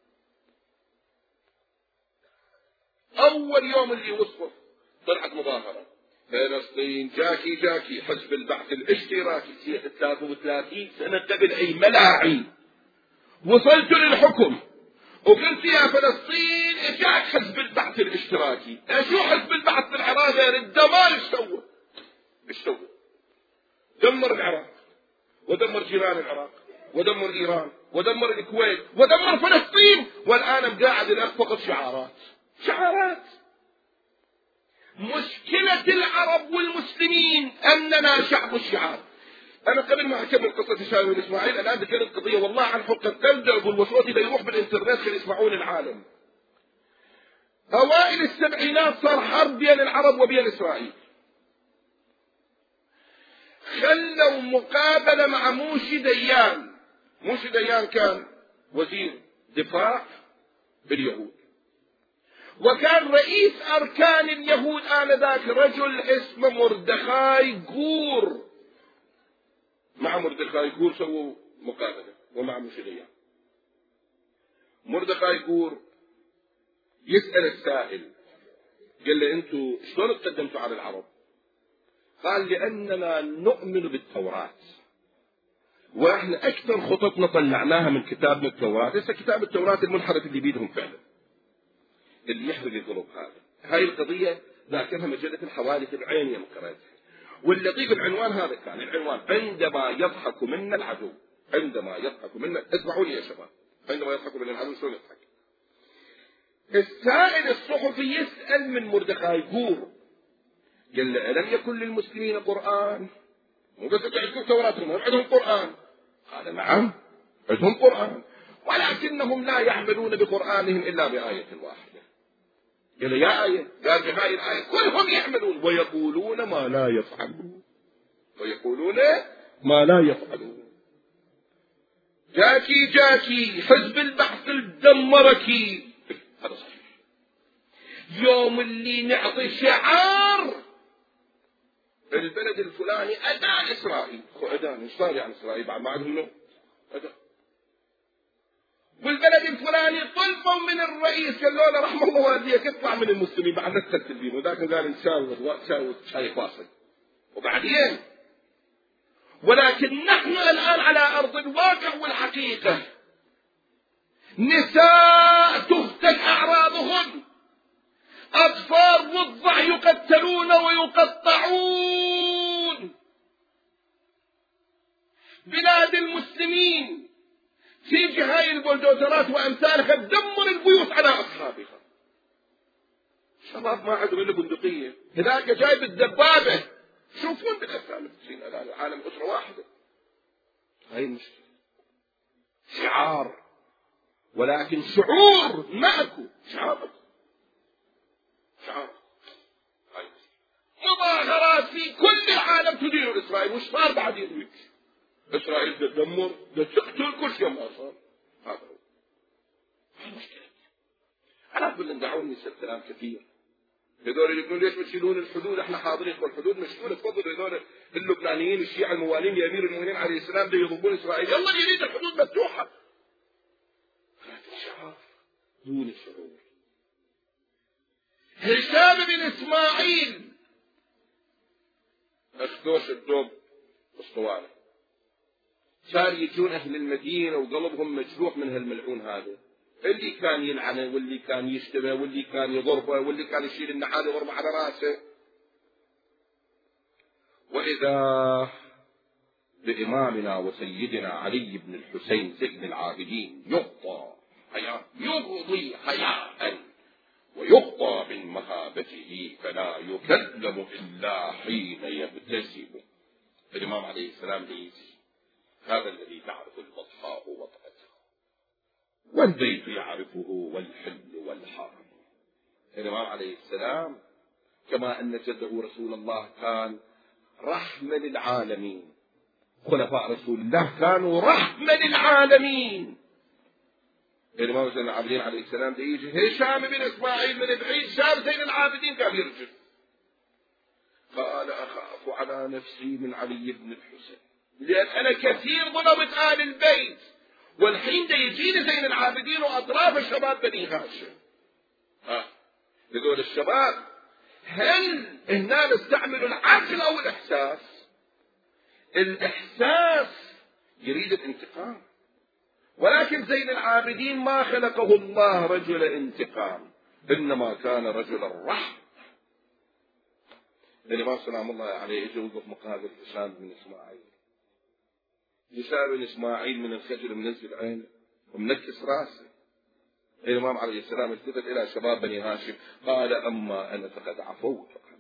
أول يوم اللي وصفه طلعت مظاهرة فلسطين جاكي جاكي حزب البعث الاشتراكي. ثلاثة وثلاثين سنة قبل أي ملاعي وصلت للحكم وقلت يا فلسطين اجاك حزب البعث الاشتراكي. شو حزب البعث بالعراق غير الدمار؟ ايش سوى؟ ايش سوى؟ دمر العراق ودمر جيران العراق ودمر ايران ودمر الكويت ودمر فلسطين، والان قاعد فقط شعارات شعارات. مشكلة العرب والمسلمين اننا شعب الشعار. انا قبل ما اكمل قصة هشام بن اسماعيل الان ذكرت قضية والله عن حق التلدع والوسوطي يروح بالانترنت خلي يسمعون العالم. اوائل السبعينات صار حرب بين العرب وبين اسرائيل، خلوا مقابلة مع موشي ديان. موشي ديان كان وزير دفاع باليهود، وكان رئيس أركان اليهود آنذاك رجل اسمه مردخاي جور. مع مردخاي جور سووا مقابلة ومع موشي ديان. مردخاي جور يسأل السائل قال له انتوا شلون تقدمتوا على العرب؟ قال لأننا نؤمن بالتوراة وإحنا أكثر خططنا طلعناها من كتابنا التوراة. لسه كتاب التوراة المنحرف اللي بيدهم فعلا اللي يحرق القلوب. هذا هاي القضية ذاكرها مجلة الحوادث العين يا مقرأتها. واللطيف العنوان هذا كان العنوان عندما يضحك منا العدو. عندما يضحك منا، اسمعوا لي يا شباب، عندما يضحك منا العدو شلون يضحك؟ السائل الصحفي يسأل من مردخاي جور قال له ألم يكن للمسلمين قرآن؟ مو بس عندكم توراتهم، عندهم قرآن. قال نعم عندهم قرآن ولكنهم لا يعملون بقرآنهم إلا بآية واحدة. قال له يا آية؟ قال بهاي الآية كلهم يعملون ويقولون ما لا يفعلون. ويقولون ما لا يفعلون. جاكي جاكي حزب البعث الدمركي. هذا صحيح. يوم اللي نعطي شعار البلد الفلاني أداء إسرائيل، أداء مش صار يعني إسرائيل بعد ما عندهم له أداء. والبلد الفلاني طلبوا من الرئيس قال له رحمه الله والديك اطلع من المسلمين بعد لا تستلبين، وذاك قال نساوي نساوي شاي فاصل. وبعدين ولكن نحن الآن على أرض الواقع والحقيقة نساء تهتك أعراضهن، أطفال رضع يقتلون ويقطعون. بلاد المسلمين تيجي هاي البلدوزرات وأمثالها تدمر البيوت على أصحابها. شباب ما عندهم إلا بندقية، هذاك جايب الدبابة. شوفون بالأفلام التسعين العالم أسرة واحدة. هاي المشكلة. شعار ولكن شعور ماكو. شعار شعار. هاي مظاهرات في كل العالم تدير إسرائيل. وش صار بعد يدويك؟ إسرائيل تدمر تقتل كل شيء ما صار. هذا هو. هاي المشكلة. أنا أقول لهم دعوني يصير كلام كثير. هذول اللي يقولون ليش بتشيلون الحدود؟ احنا حاضرين والحدود مشغوله. تفضلوا هذول اللبنانيين الشيعة الموالين لامير المؤمنين عليه السلام بده يضربون اسرائيل. يلا يريد الحدود مفتوحه. لكن شعار دون شعور. هشام بن اسماعيل اخدوش الدب اسطوانه. صار يجون اهل المدينه وقلبهم مجروح من هالملعون هذا، اللي كان يلعنه واللي كان يشتمه واللي كان يضربه واللي كان يشيل النحال يضربه على راسه. وإذا بإمامنا وسيدنا علي بن الحسين زين العابدين يغطى حياء يغضي حياء ويغطى من مهابته فلا يكلم إلا حين يبتسم. الإمام عليه السلام ليس هذا الذي تعرف البطحاء وطأته والبيت يعرفه والحل والحرم. الإمام عليه السلام كما أن جده رسول الله كان رحمة الإمام زين العابدين عليه السلام يجي هشام بن إسماعيل من بعيد شاف زين العابدين قال يرجع، قال أخاف على نفسي من علي بن الحسين لأن أنا كثير ظلمت آل البيت، والحين دا يجيني زين العابدين وأطراف الشباب بني هاشم. ها هذول الشباب هل هنا نستعمل العقل أو الإحساس؟ الإحساس يريد الانتقام، ولكن زين العابدين ما خلقه الله رجل انتقام، إنما كان رجل الرحم. الإمام سلام الله عليه يجي يوقف مقابل هشام بن إسماعيل، هشام بن إسماعيل من الخجل منزل عينه ومنكس راسه. الإمام عليه السلام التفت إلى شباب بني هاشم قال أما أنا فقد عفوت عنه.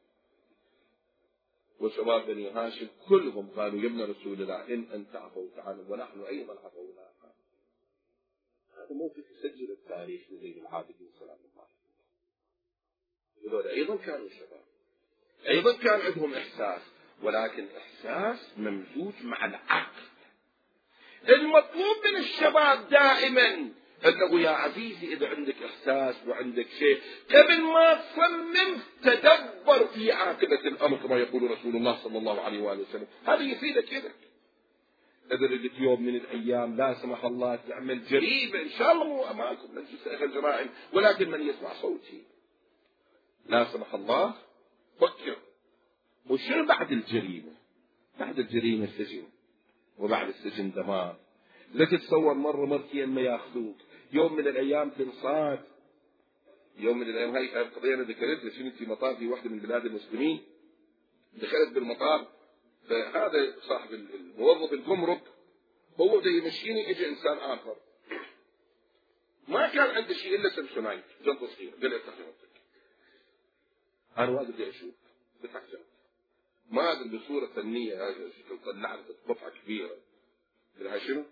وشباب بني هاشم كلهم قالوا يا ابن رسول الله إن أنت عفوت عنه ونحن أيضا عفونا عنه. هذا موقف يسجل التاريخ لزين العابدين سلام الله. هذول أيضا كانوا شباب، أيضا كان عندهم إحساس، ولكن إحساس ممزوج مع العقل. المطلوب من الشباب دائما أنه يا عزيزي إذا عندك إحساس وعندك شيء قبل ما تصمم تدبر في عاقبة الأمر كما يقول رسول الله صلى الله عليه وآله وسلم. هذا يفيدك كذا. إذا ردت يوم من الأيام لا سمح الله تعمل جريمة، إن شاء الله مو أماكن من جسائر الجرائم، ولكن من يسمع صوتي لا سمح الله فكر وشو بعد الجريمة؟ بعد الجريمة السجن، وبعد السجن دمار. لا تتصور مرة مرتين ما ياخذوك، يوم من الأيام تنصاد. يوم من الأيام هاي القضية أنا ذكرتها، كنت في مطار في واحدة من بلاد المسلمين، دخلت بالمطار فهذا صاحب الموظف الجمرك هو بده يمشيني، اجى إنسان آخر ما كان عنده شيء إلا سمسونايت جنطة صغيرة، قال لي افتح جنطتك. أنا واقف بدي أشوف، فتح جنطة ما أدري بصورة فنية هذا شكل طلعت قطعة كبيرة. قال لها شنو؟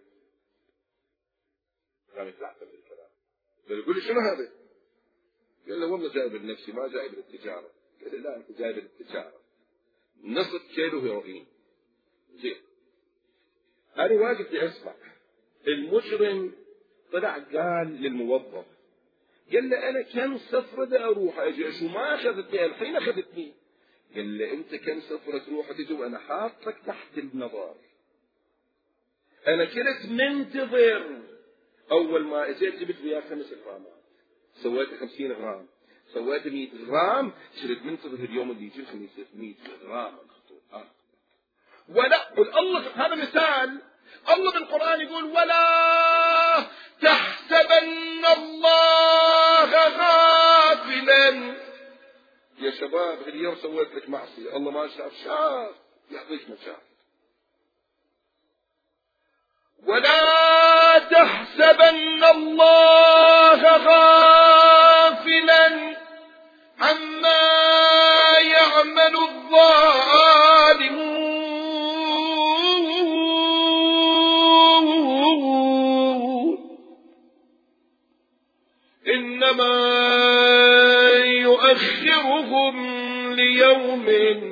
قام يتلعثم بالكلام. قال يقول لي شنو هذا؟ قال له والله جايب لنفسي ما جايب للتجارة. قال لا أنت جايب للتجارة، نصف كيلو هيروين. زين أنا واقف بدي أسمع. المجرم طلع قال للموظف، قال له أنا كم سفرة بدي أروح أجي أشوف ما أخذتني، الحين أخذتني. قال له أنت كم سفرة تروح تجي وأنا حاطك تحت النظر، أنا كنت منتظر. أول ما أجيت جبت وياه خمس غرامات، سويت خمسين غرام، سويت مئة غرام، شريت منتظر اليوم اللي يجي الخميس مئة غرام. آه. ولا الله هذا مثال. الله بالقرآن يقول ولا تحسبن الله غافلا. يا شباب اليوم سويت لك معصية، الله ما شاف، شاف يعطيك مشاعر. ولا تحسبن الله غافلا عما يعمل الظالمون، إنما يؤخرهم ليوم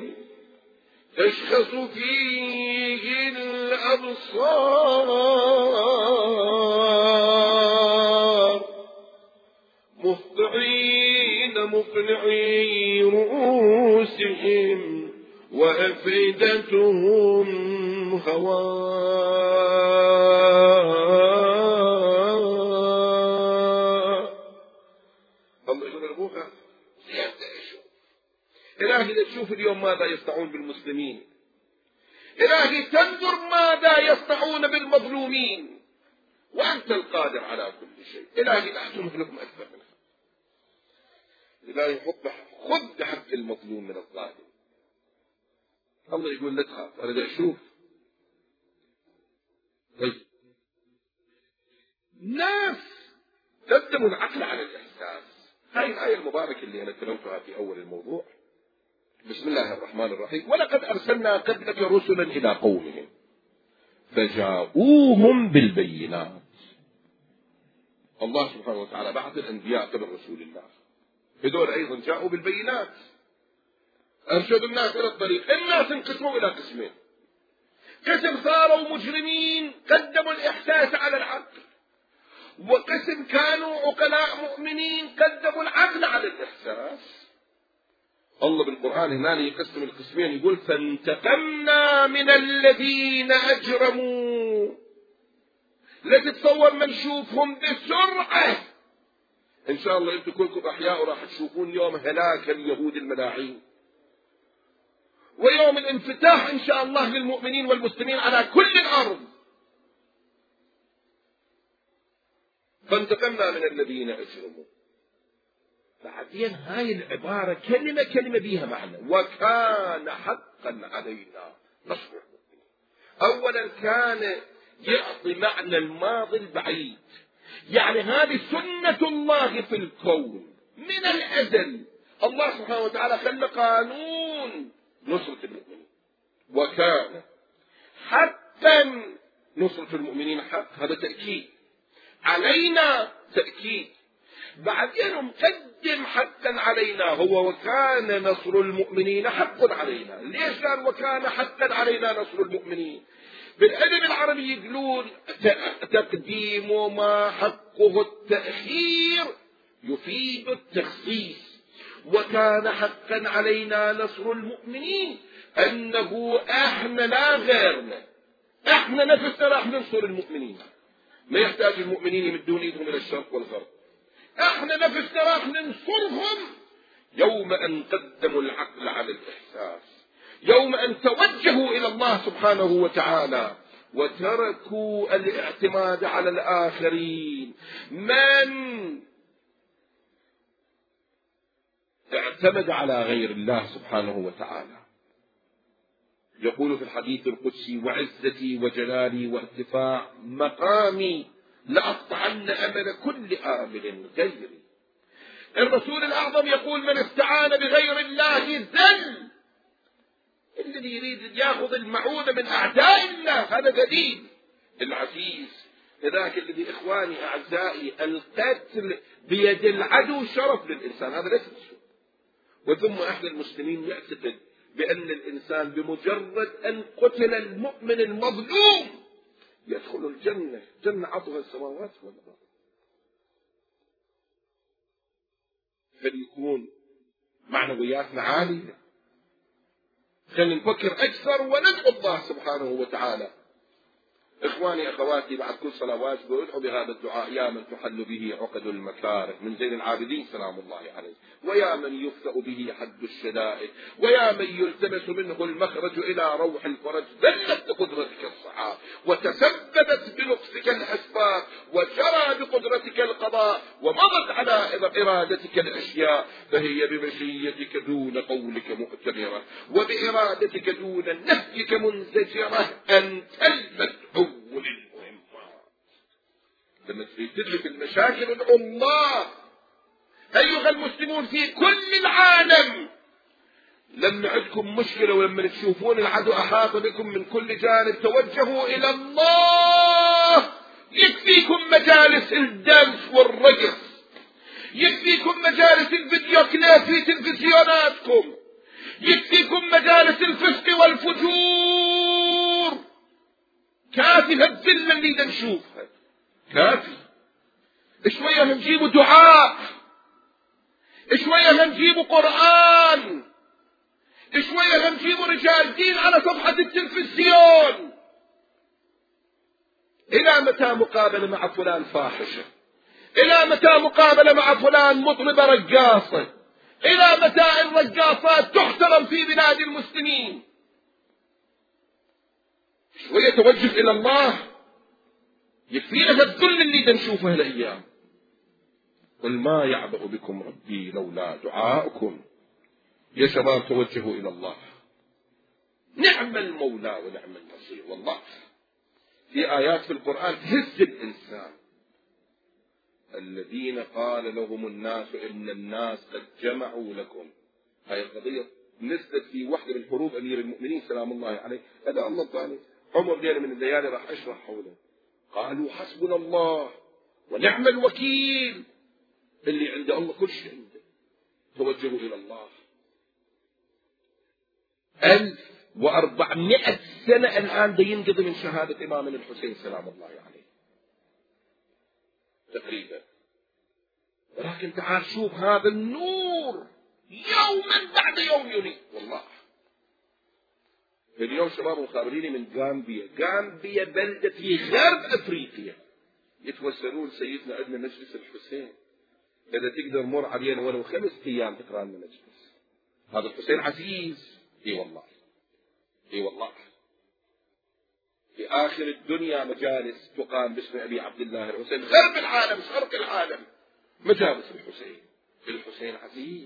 تشخص فيه الأبصار مهطعين مقنعي رؤوسهم وأفئدتهم هواء. الله يقول أبوها إلهي تشوف اليوم ماذا يصنعون بالمسلمين، إلهي تنظر ماذا يصنعون بالمظلومين، وأنت القادر على كل شيء. إلهي لا تملكهم أكثر منها. إلهي حط خذ حق المظلوم من الظالم. الله يقول لا تخاف، أنا بدي أشوف. طيب ناس قدموا العقل على الإحساس. هاي الآية المباركة اللي أنا تلوتها في أول الموضوع، بسم الله الرحمن الرحيم، ولقد أرسلنا قبلك رسلا إلى قومهم فجاءوهم بالبينات. الله سبحانه وتعالى بعث الأنبياء قبل رسول الله، هذول أيضا جاءوا بالبينات، أرشدوا الناس إلى الطريق. الناس انقسموا إلى قسمين، قسم صاروا مجرمين قدموا الإحساس على العقل، وقسم كانوا عقلاء مؤمنين قدموا العقل على الإحساس. الله بالقرآن هنا يقسم القسمين، يقول فانتقمنا من الذين أجرموا. لا تتصور ما نشوفهم بسرعة، إن شاء الله أنتم كلكم أحياء وراح تشوفون يوم هلاك اليهود الملاعين، ويوم الانفتاح إن شاء الله للمؤمنين والمسلمين على كل الأرض. فانتقمنا من الذين أجرموا. بعدين هاي العبارة كلمة كلمة بيها معنى، وكان حقا علينا نصر المؤمنين. أولا كان يعطي معنى الماضي البعيد، يعني هذه سنة الله في الكون من الأزل. الله سبحانه وتعالى خلى قانون نصرة المؤمنين، وكان حقا نصرة المؤمنين حق، هذا تأكيد علينا، تأكيد. بعدين مقدم حقا علينا هو وكان نصر المؤمنين حق علينا. ليش قال وكان حقا علينا نصر المؤمنين؟ بالأدب العربي يقولون تقديم ما حقه التأخير يفيد التخصيص. وكان حقا علينا نصر المؤمنين أنه احنا لا غيرنا، احنا نفسنا راح ننصر المؤمنين، ما يحتاج المؤمنين يمدون ايدهم الى الشرق والغرب، احنا نفسنا راح ننصرهم يوم ان قدموا العقل على الاحساس، يوم ان توجهوا الى الله سبحانه وتعالى وتركوا الاعتماد على الاخرين. من اعتمد على غير الله سبحانه وتعالى يقول في الحديث القدسي وعزتي وجلالي وارتفاع مقامي لأقطعن أمل كل آمل غيري. الرسول الأعظم يقول من استعان بغير الله ذل. الذي يريد يأخذ المعونة من أعداء الله هذا دليل العزيز. لذلك الذي إخواني أعزائي القتل بيد العدو شرف للإنسان، هذا ليس بسوء. وثم أحد المسلمين يعتقد بأن الإنسان بمجرد أن قتل المؤمن المظلوم يدخل الجنة، جنة عطها السماوات والأرض. فليكون معنوياتنا عالية، خلينا نفكر أكثر وندعو الله سبحانه وتعالى. إخواني أخواتي بعد كل صلاة واجبة ادعوا بهذا الدعاء: يا من تحل به عقد المكاره من زين العابدين سلام الله عليه، ويا من يفتأ به حد الشدائد، ويا من يلتمس منه المخرج إلى روح الفرج. ذلت بقدرتك الصحاب وتسببت بلطفك الأسباب وجرى بقدرتك القضاء ومضت على إرادتك الأشياء، فهي بمشيتك دون قولك مؤتمرة وبإرادتك دون نهيك منزجرة. أن تلبس أول المهمات لما تدرك المشاكل العملاق. أيها المسلمون في كل العالم لما عندكم مشكلة ولما تشوفون العدو أحاط بكم من كل جانب توجهوا إلى الله. يكفيكم مجالس الدنس والرقص، يكفيكم مجالس الفيديو كليب في تلفزيوناتكم، يكفيكم مجالس الفسق والفجور. كافي هالذلة اللي نشوفها، كافي. شوية هنجيبوا دعاء، شوية هنجيبوا قرآن، شوية هنجيبوا رجال دين على صفحة التلفزيون. إلى متى مقابلة مع فلان فاحشة؟ إلى متى مقابلة مع فلان مطربة رقاصة؟ إلى متى الرقاصات تحترم في بلاد المسلمين؟ شوية توجه إلى الله، يكفينا الذل اللي نشوفه هالأيام. قل ما يعبأ بكم ربي لولا دعاؤكم. يا شباب توجهوا إلى الله، نعم المولى ونعم النصير. والله في آيات في القرآن تهز الإنسان. الذين قال لهم الناس إن الناس قد جمعوا لكم. هاي القضية نزلت في واحدة من حروب أمير المؤمنين سلام الله عليه. هذا الله الثاني عمر ليلة من الليالي راح أشرح حوله، قالوا حسبنا الله ونعم الوكيل. اللي عند الله كل شيء عنده. توجهوا إلى الله. ألف وأربعمائة سنة الآن دا ينقضي من شهادة إمامنا الحسين سلام الله عليه. تقريبا. ولكن تعال شوف هذا النور يوما بعد يوم ينير. والله اليوم شباب مخابريني من غامبيا، غامبيا بلدة في غرب افريقيا، يتوسلون سيدنا عندنا مجلس الحسين، اذا تقدر مر علينا ولو خمس ايام تقرا لنا مجلس. هذا الحسين عزيز. اي والله اي والله في اخر الدنيا مجالس تقام باسم ابي عبد الله الحسين، غرب العالم شرق العالم مجالس الحسين. الحسين عزيز.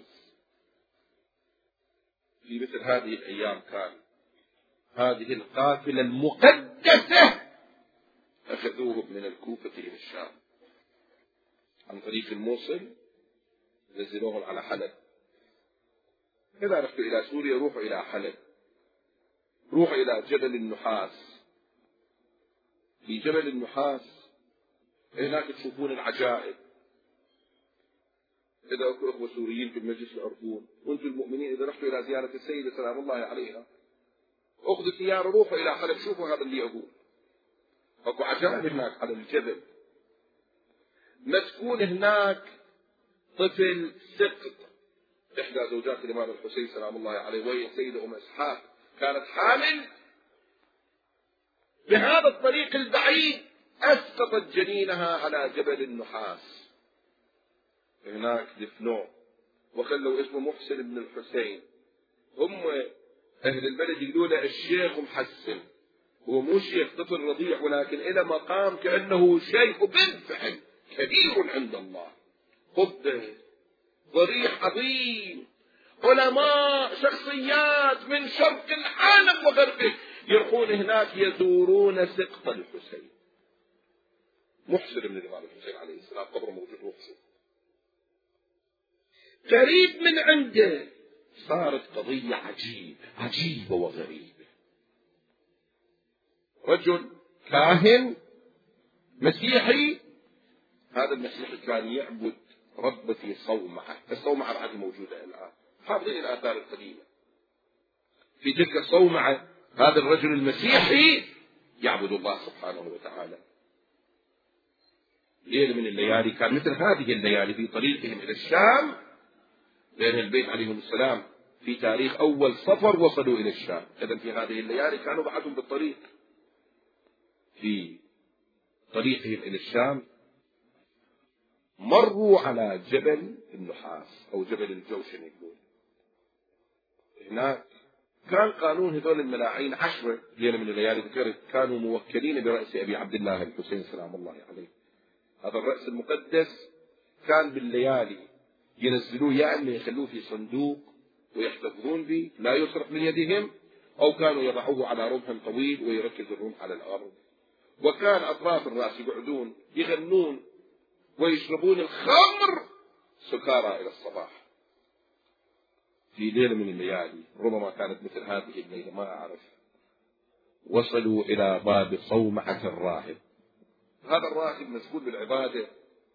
في مثل هذه الايام كان هذه القافله المقدسه اخذوه من الكوفه الى الشام عن طريق الموصل، نزلوهم على حلب. إذا رحتوا إلى سوريا روحوا إلى حلب، روحوا إلى جبل النحاس. في جبل النحاس هناك تشوفون العجائب. إذا أكو أخوة سوريين في المجلس العرفون، وأنتم المؤمنين إذا رحتوا إلى زيارة السيدة سلام الله عليها أخذوا سيارة روحوا إلى حلب، شوفوا هذا اللي أقول. أكو عجائب هناك على الجبل. مسكون هناك طفل سقط، إحدى زوجات الإمام الحسين سلام الله عليه وهي السيدة أم إسحاق كانت حامل. بهذا الطريق البعيد أسقطت جنينها على جبل النحاس. هناك دفنوه وخلوا اسمه محسن بن الحسين. هم أهل البلد يقولوا له الشيخ محسن، هو مو شيخ طفل رضيع، ولكن إلى مقام كأنه شيخ بالفعل كبير عند الله، قبة ضريح عظيم، علماء شخصيات من شرق العالم وغربه يروحون هناك يزورون سقط الحسين. محسن بن الإمام الحسين عليه السلام قبره موجود وحسين. قريب من عنده صارت قضية عجيبة عجيبة وغريبة. رجل كاهن مسيحي، هذا المسيحي كان يعبد رب في صومعة. الصومعة بعد موجودة الآن، حافظين الآثار القديمة. في تلك الصومعة هذا الرجل المسيحي يعبد الله سبحانه وتعالى. ليلة من الليالي كان مثل هذه الليالي في طريقهم إلى الشام، لأن البيت عليهم السلام في تاريخ أول صفر وصلوا إلى الشام. إذن في هذه الليالي كانوا بعدهم بالطريق، في طريقهم إلى الشام مروا على جبل النحاس أو جبل الجوشن يقول. هناك كان قانون هذول الملاعين عشرة. ليلة من الليالي ذكرت كانوا موكلين برأس أبي عبد الله الحسين سلام الله عليه. هذا الرأس المقدس كان بالليالي ينزلوه، يا إما يخلوه في صندوق ويحتفظون به لا يسرق من يدهم، أو كانوا يضعوه على رمح طويل ويركز الرمح على الأرض. وكان أطراف الرأس يقعدون يغنون ويشربون الخمر سكارى إلى الصباح. في ليلة من الليالي ربما كانت مثل هذه الليلة ما أعرف، وصلوا إلى باب صومعة الراهب. هذا الراهب مسؤول بالعبادة.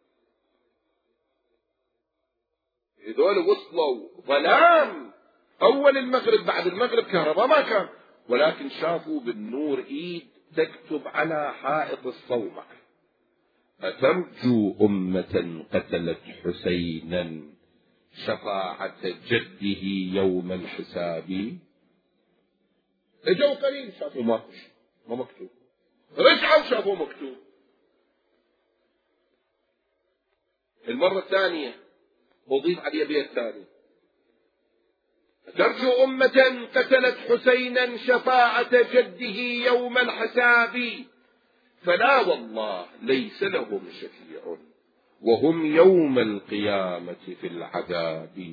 هذول وصلوا ظلام، أول المغرب بعد المغرب كهرباء ما كان، ولكن شافوا بالنور إيد تكتب على حائط الصومعة: أترجو أمة قتلت حسينا شفاعة جده يوم الحساب. اجوا قليل شافوا ما ما مكتوب، رجعوا شافوا مكتوب. المرة الثانية أضيف عليه بيت ثاني: ترجو أمة قتلت حسينا شفاعة جده يوم الحساب، فلا والله ليس لهم شفيع وهم يوم القيامة في العذاب.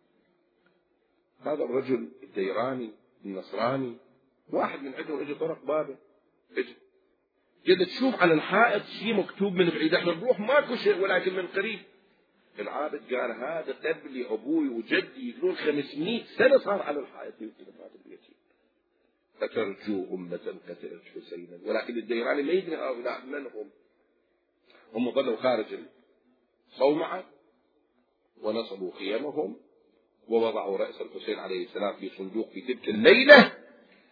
هذا الرجل الديراني النصراني واحد من عندهم اجى طرق بابه، اجى جد تشوف على الحائط شيء مكتوب من بعيد، احنا نروح ماكو شيء ولكن من قريب. العابد قال هذا قبلي ابوي وجدي يقولون خمسمائة سنة صار على الحائط يكتب هذا اليتيم. أترجو أمة قتلت حسينا، ولكن الديراني ما يدري هؤلاء من هم. هم ظلوا خارج الصومعة ونصبوا خيمهم ووضعوا رأس الحسين عليه السلام في صندوق في تلك الليلة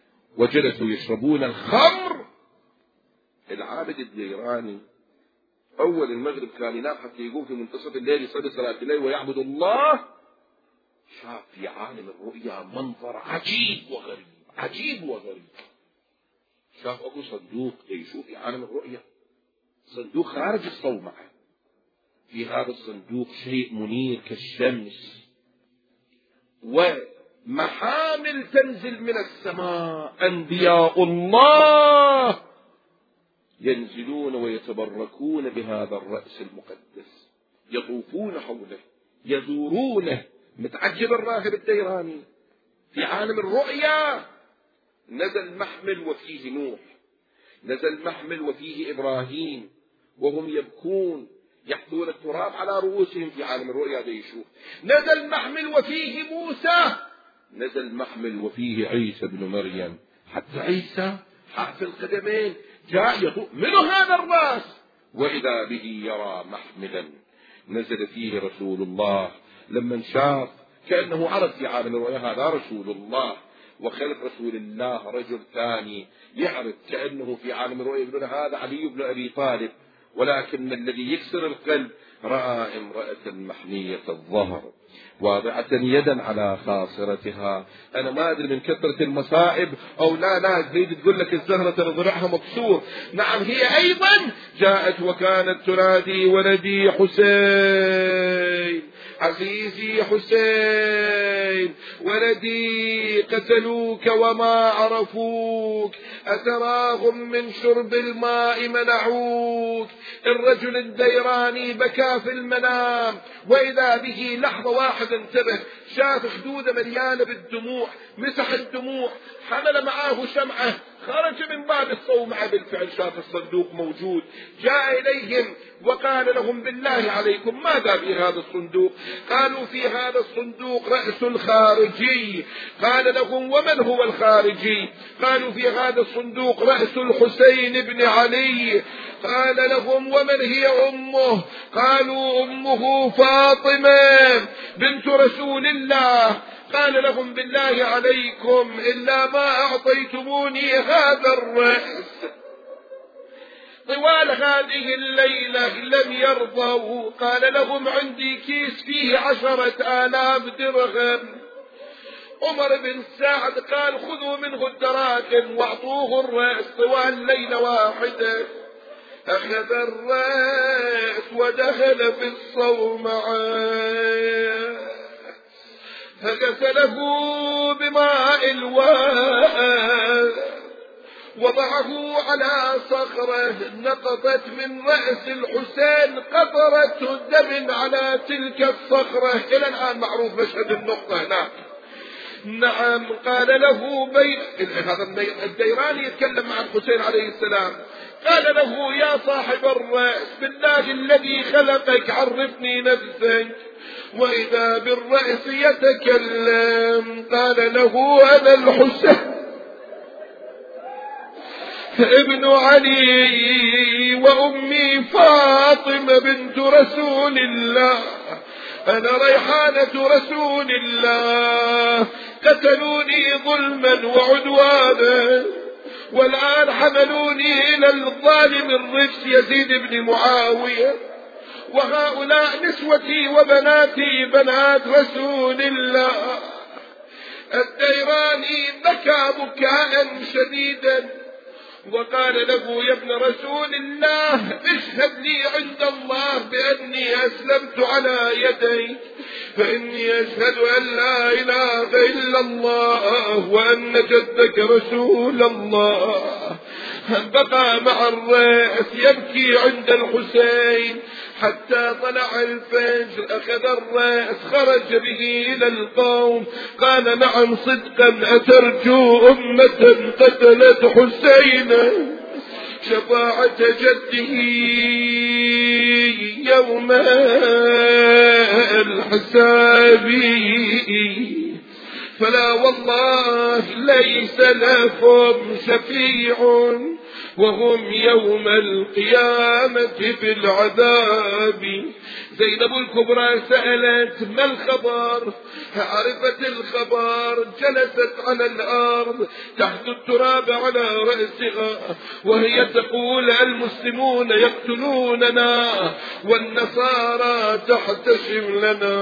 وجلسوا يشربون الخمر. العابد الديراني أول المغرب كان ينام حتى يقوم في منتصف الليل يصلي صلاة الليل ويعبد الله. شاف في عالم الرؤيا منظر عجيب وغريب، عجيب وغريب. شاف أكو صندوق يشوف في عالم الرؤيا، صندوق خارج الصومعة، في هذا الصندوق شيء منير كالشمس، ومحامل تنزل من السماء، أنبياء الله ينزلون ويتبركون بهذا الرأس المقدس، يطوفون حوله يزورونه. متعجب الراهب الديراني في عالم الرؤيا. نزل محمل وفيه نوح، نزل محمل وفيه إبراهيم وهم يبكون يحثون التراب على رؤوسهم في عالم الرؤيا ده يشوف. نزل محمل وفيه موسى، نزل محمل وفيه عيسى بن مريم، حتى عيسى حافل القدمين جاء يطوف منه هذا الراس، وإذا به يرى محملا. نزل فيه رسول الله، لما شاف كأنه عرف في عالم الرؤيا هذا رسول الله، وخلف رسول الله رجل ثاني يعرف كأنه في عالم الرؤيا يقولون هذا علي بن أبي طالب، ولكن الذي يكسر القلب رأى امرأة محنية الظهر واضعة يدا على خاصرتها. أنا ما أدري من كثرة المصائب أو لا لا تريد تقول لك الزهرة ضلعها مكسور. نعم هي أيضا جاءت وكانت تنادي ولدي حسين، عزيزي حسين، ولدي قتلوك وما عرفوك، أتراهم من شرب الماء منعوك. الرجل الديراني بكى في المنام، وإذا به لحظة واحدة انتبه، شاف خدودة مليانة بالدموع، مسح الدموع، حمل معاه شمعة، خرج من باب الصومعة، بالفعل شاف الصندوق موجود، جاء إليهم وقال لهم بالله عليكم ماذا في هذا الصندوق؟ قالوا في هذا الصندوق رأس الخارجي. قال لهم ومن هو الخارجي؟ قالوا في هذا الصندوق رأس الحسين بن علي. قال لهم ومن هي أمه؟ قالوا أمه فاطمة بنت رسول الله. قال لهم بالله عليكم إلا ما أعطيتموني هذا الرأس طوال هذه الليلة لم يرضوا. قال لهم عندي كيس فيه عشرة آلاف درهم. عمر بن سعد قال خذوا منه الدراهم واعطوه الرأس طوال ليلة واحدة. أخذ الرأس ودخل في الصومعة فغسله بماء الواد، وضعه على صخرة، نقطت من رأس الحسين قطرة دم على تلك الصخرة. إلى الآن معروف مشهد النقطة هناك. نعم. قال له بين هذا الديراني يتكلم مع الحسين عليه السلام، قال له يا صاحب الرأس بالله الذي خلقك عرفني نفسك. وإذا بالرأس يتكلم. قال له أنا الحسين ابن علي وأمي فاطمة بنت رسول الله، أنا ريحانة رسول الله، قتلوني ظلما وعدوانا، والآن حملوني إلى الظالم الرجس يزيد بن معاوية، وهؤلاء نسوتي وبناتي بنات رسول الله. الديراني بكى بكاء شديدا وقال له يا ابن رسول الله اشهد لي عند الله بأني أسلمت على يديك، فإني أشهد أن لا إله إلا الله وأن جدك رسول الله. بقى مع الرأس يبكي عند الحسين حتى طلع الفجر. أخذ الرأس خرج به إلى القوم. قال نعم صدقا أترجو أمة قتلت حسينا شفاعة جده يوم الحساب، فلا والله ليس لهم شفيع وهم يوم القيامة في العذاب. زينب الكبرى سألت ما الخبر؟ عرفت الخبر، جلست على الأرض تحت التراب على رأسها وهي تقول المسلمون يقتلوننا والنصارى تحتشم لنا.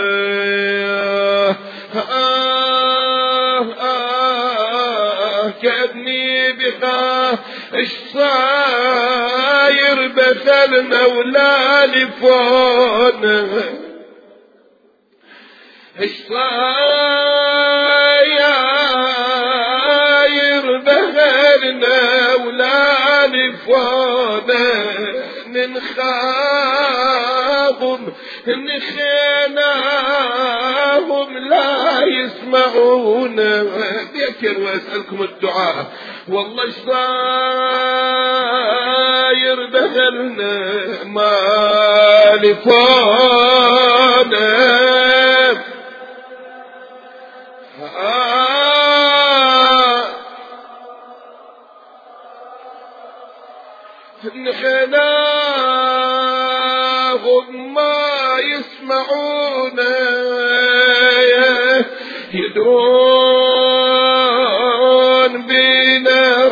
آه آه كأني بها اش صاير بثلنا ولا لفون، اش صاير بثلنا ولا لفون، ننخاهم نخيناهم لا يسمعون. ذكر واسألكم الدعاء، والله اش صاير بهلنا ما لفونا، نخيناهم ما يسمعون، يدرون بنا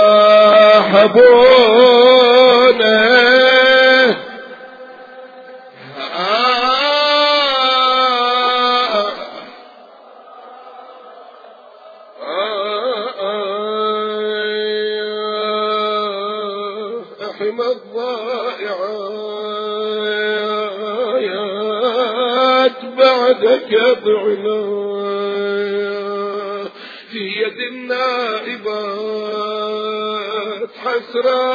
رحبونا. أحمى الضائعات بعدك ضعنا، في يد النائبات حسرا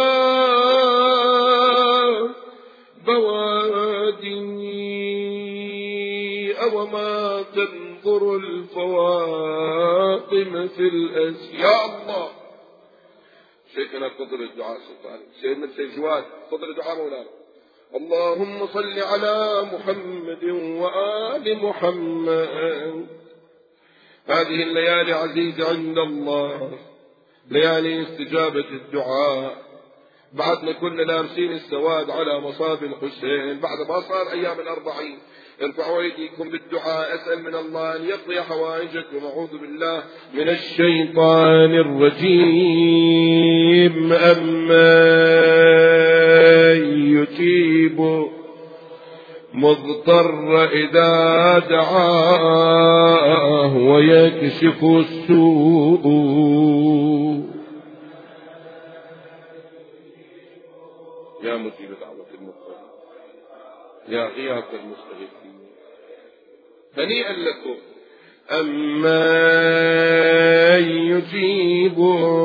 بوادي، أو ما تنظر الفواطم في الأس. يا الله شيخنا فضل الدعاء سلطان سيدنا السيد جواد فضل الدعاء مولانا. اللهم صل على محمد وآل محمد. هذه الليالي عزيزة عند الله، ليالي استجابة الدعاء. بعدنا كلنا لابسين السواد على مصاب الحسين بعد ما صار أيام الأربعين. ارفعوا أيديكم بالدعاء، أسأل من الله أن يقضي حوائجكم. أعوذ بالله من الشيطان الرجيم. أما يجيب مضطر إذا دعاه ويكشف السوء، يا مجيب دعوة المضطر يا غياث المستغيثين هنيئا لكم. أما يجيب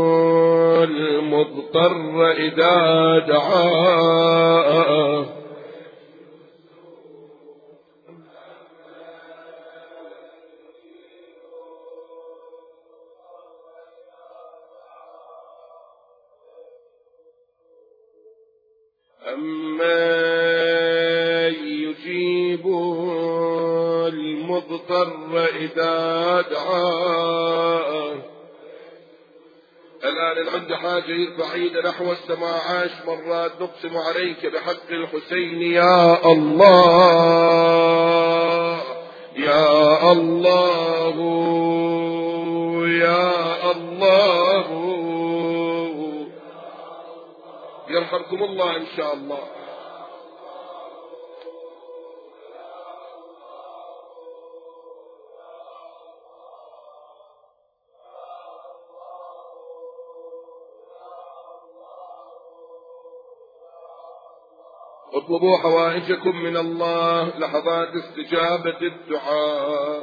المضطر إذا دعاه أما يجيب المضطر إذا دعاه. الآن اللي عنده حاجة يرفع ايده نحو السماء عاش مرات. نقسم عليك بحق الحسين يا الله يا الله يا الله. يرحمكم الله إن شاء الله. اطلبوا حوائجكم من الله، لحظات استجابة الدعاء.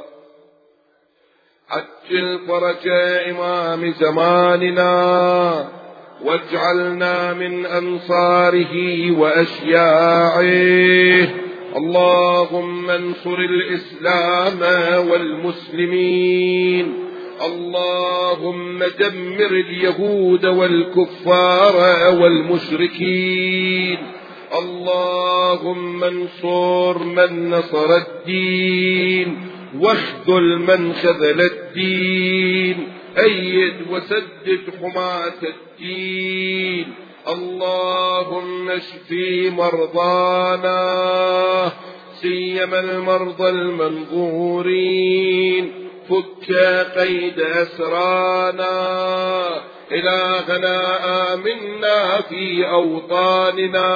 عجل فرج إمام زماننا واجعلنا من أنصاره وأشياعه. اللهم انصر الإسلام والمسلمين. اللهم دمر اليهود والكفار والمشركين. اللهم انصر من نصر الدين واخذل من خذل الدين. أيد وسدد حماة الدين. اللهم اشفي مرضانا سيما المرضى المنظورين، فك قيد أسرانا، إلهنا آمنا في أوطاننا.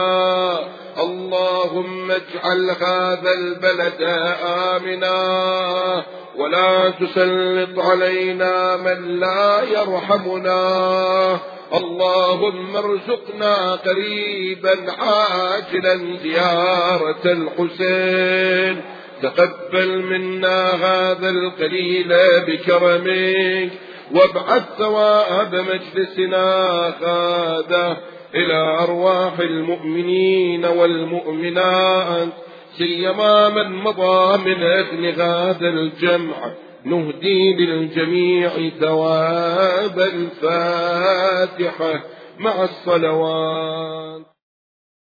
اللهم اجعل هذا البلد آمنا ولا تسلط علينا من لا يرحمنا. اللهم ارزقنا قريبا عاجلا زيارة الحسين. تقبل منا هذا القليل بكرمك، وابعث ثواب مجلسنا هذا إلى أرواح المؤمنين والمؤمنات، سيما من مضى من أجل هذا الجمع. نهدي للجميع ثواب الفاتحة مع الصلوات.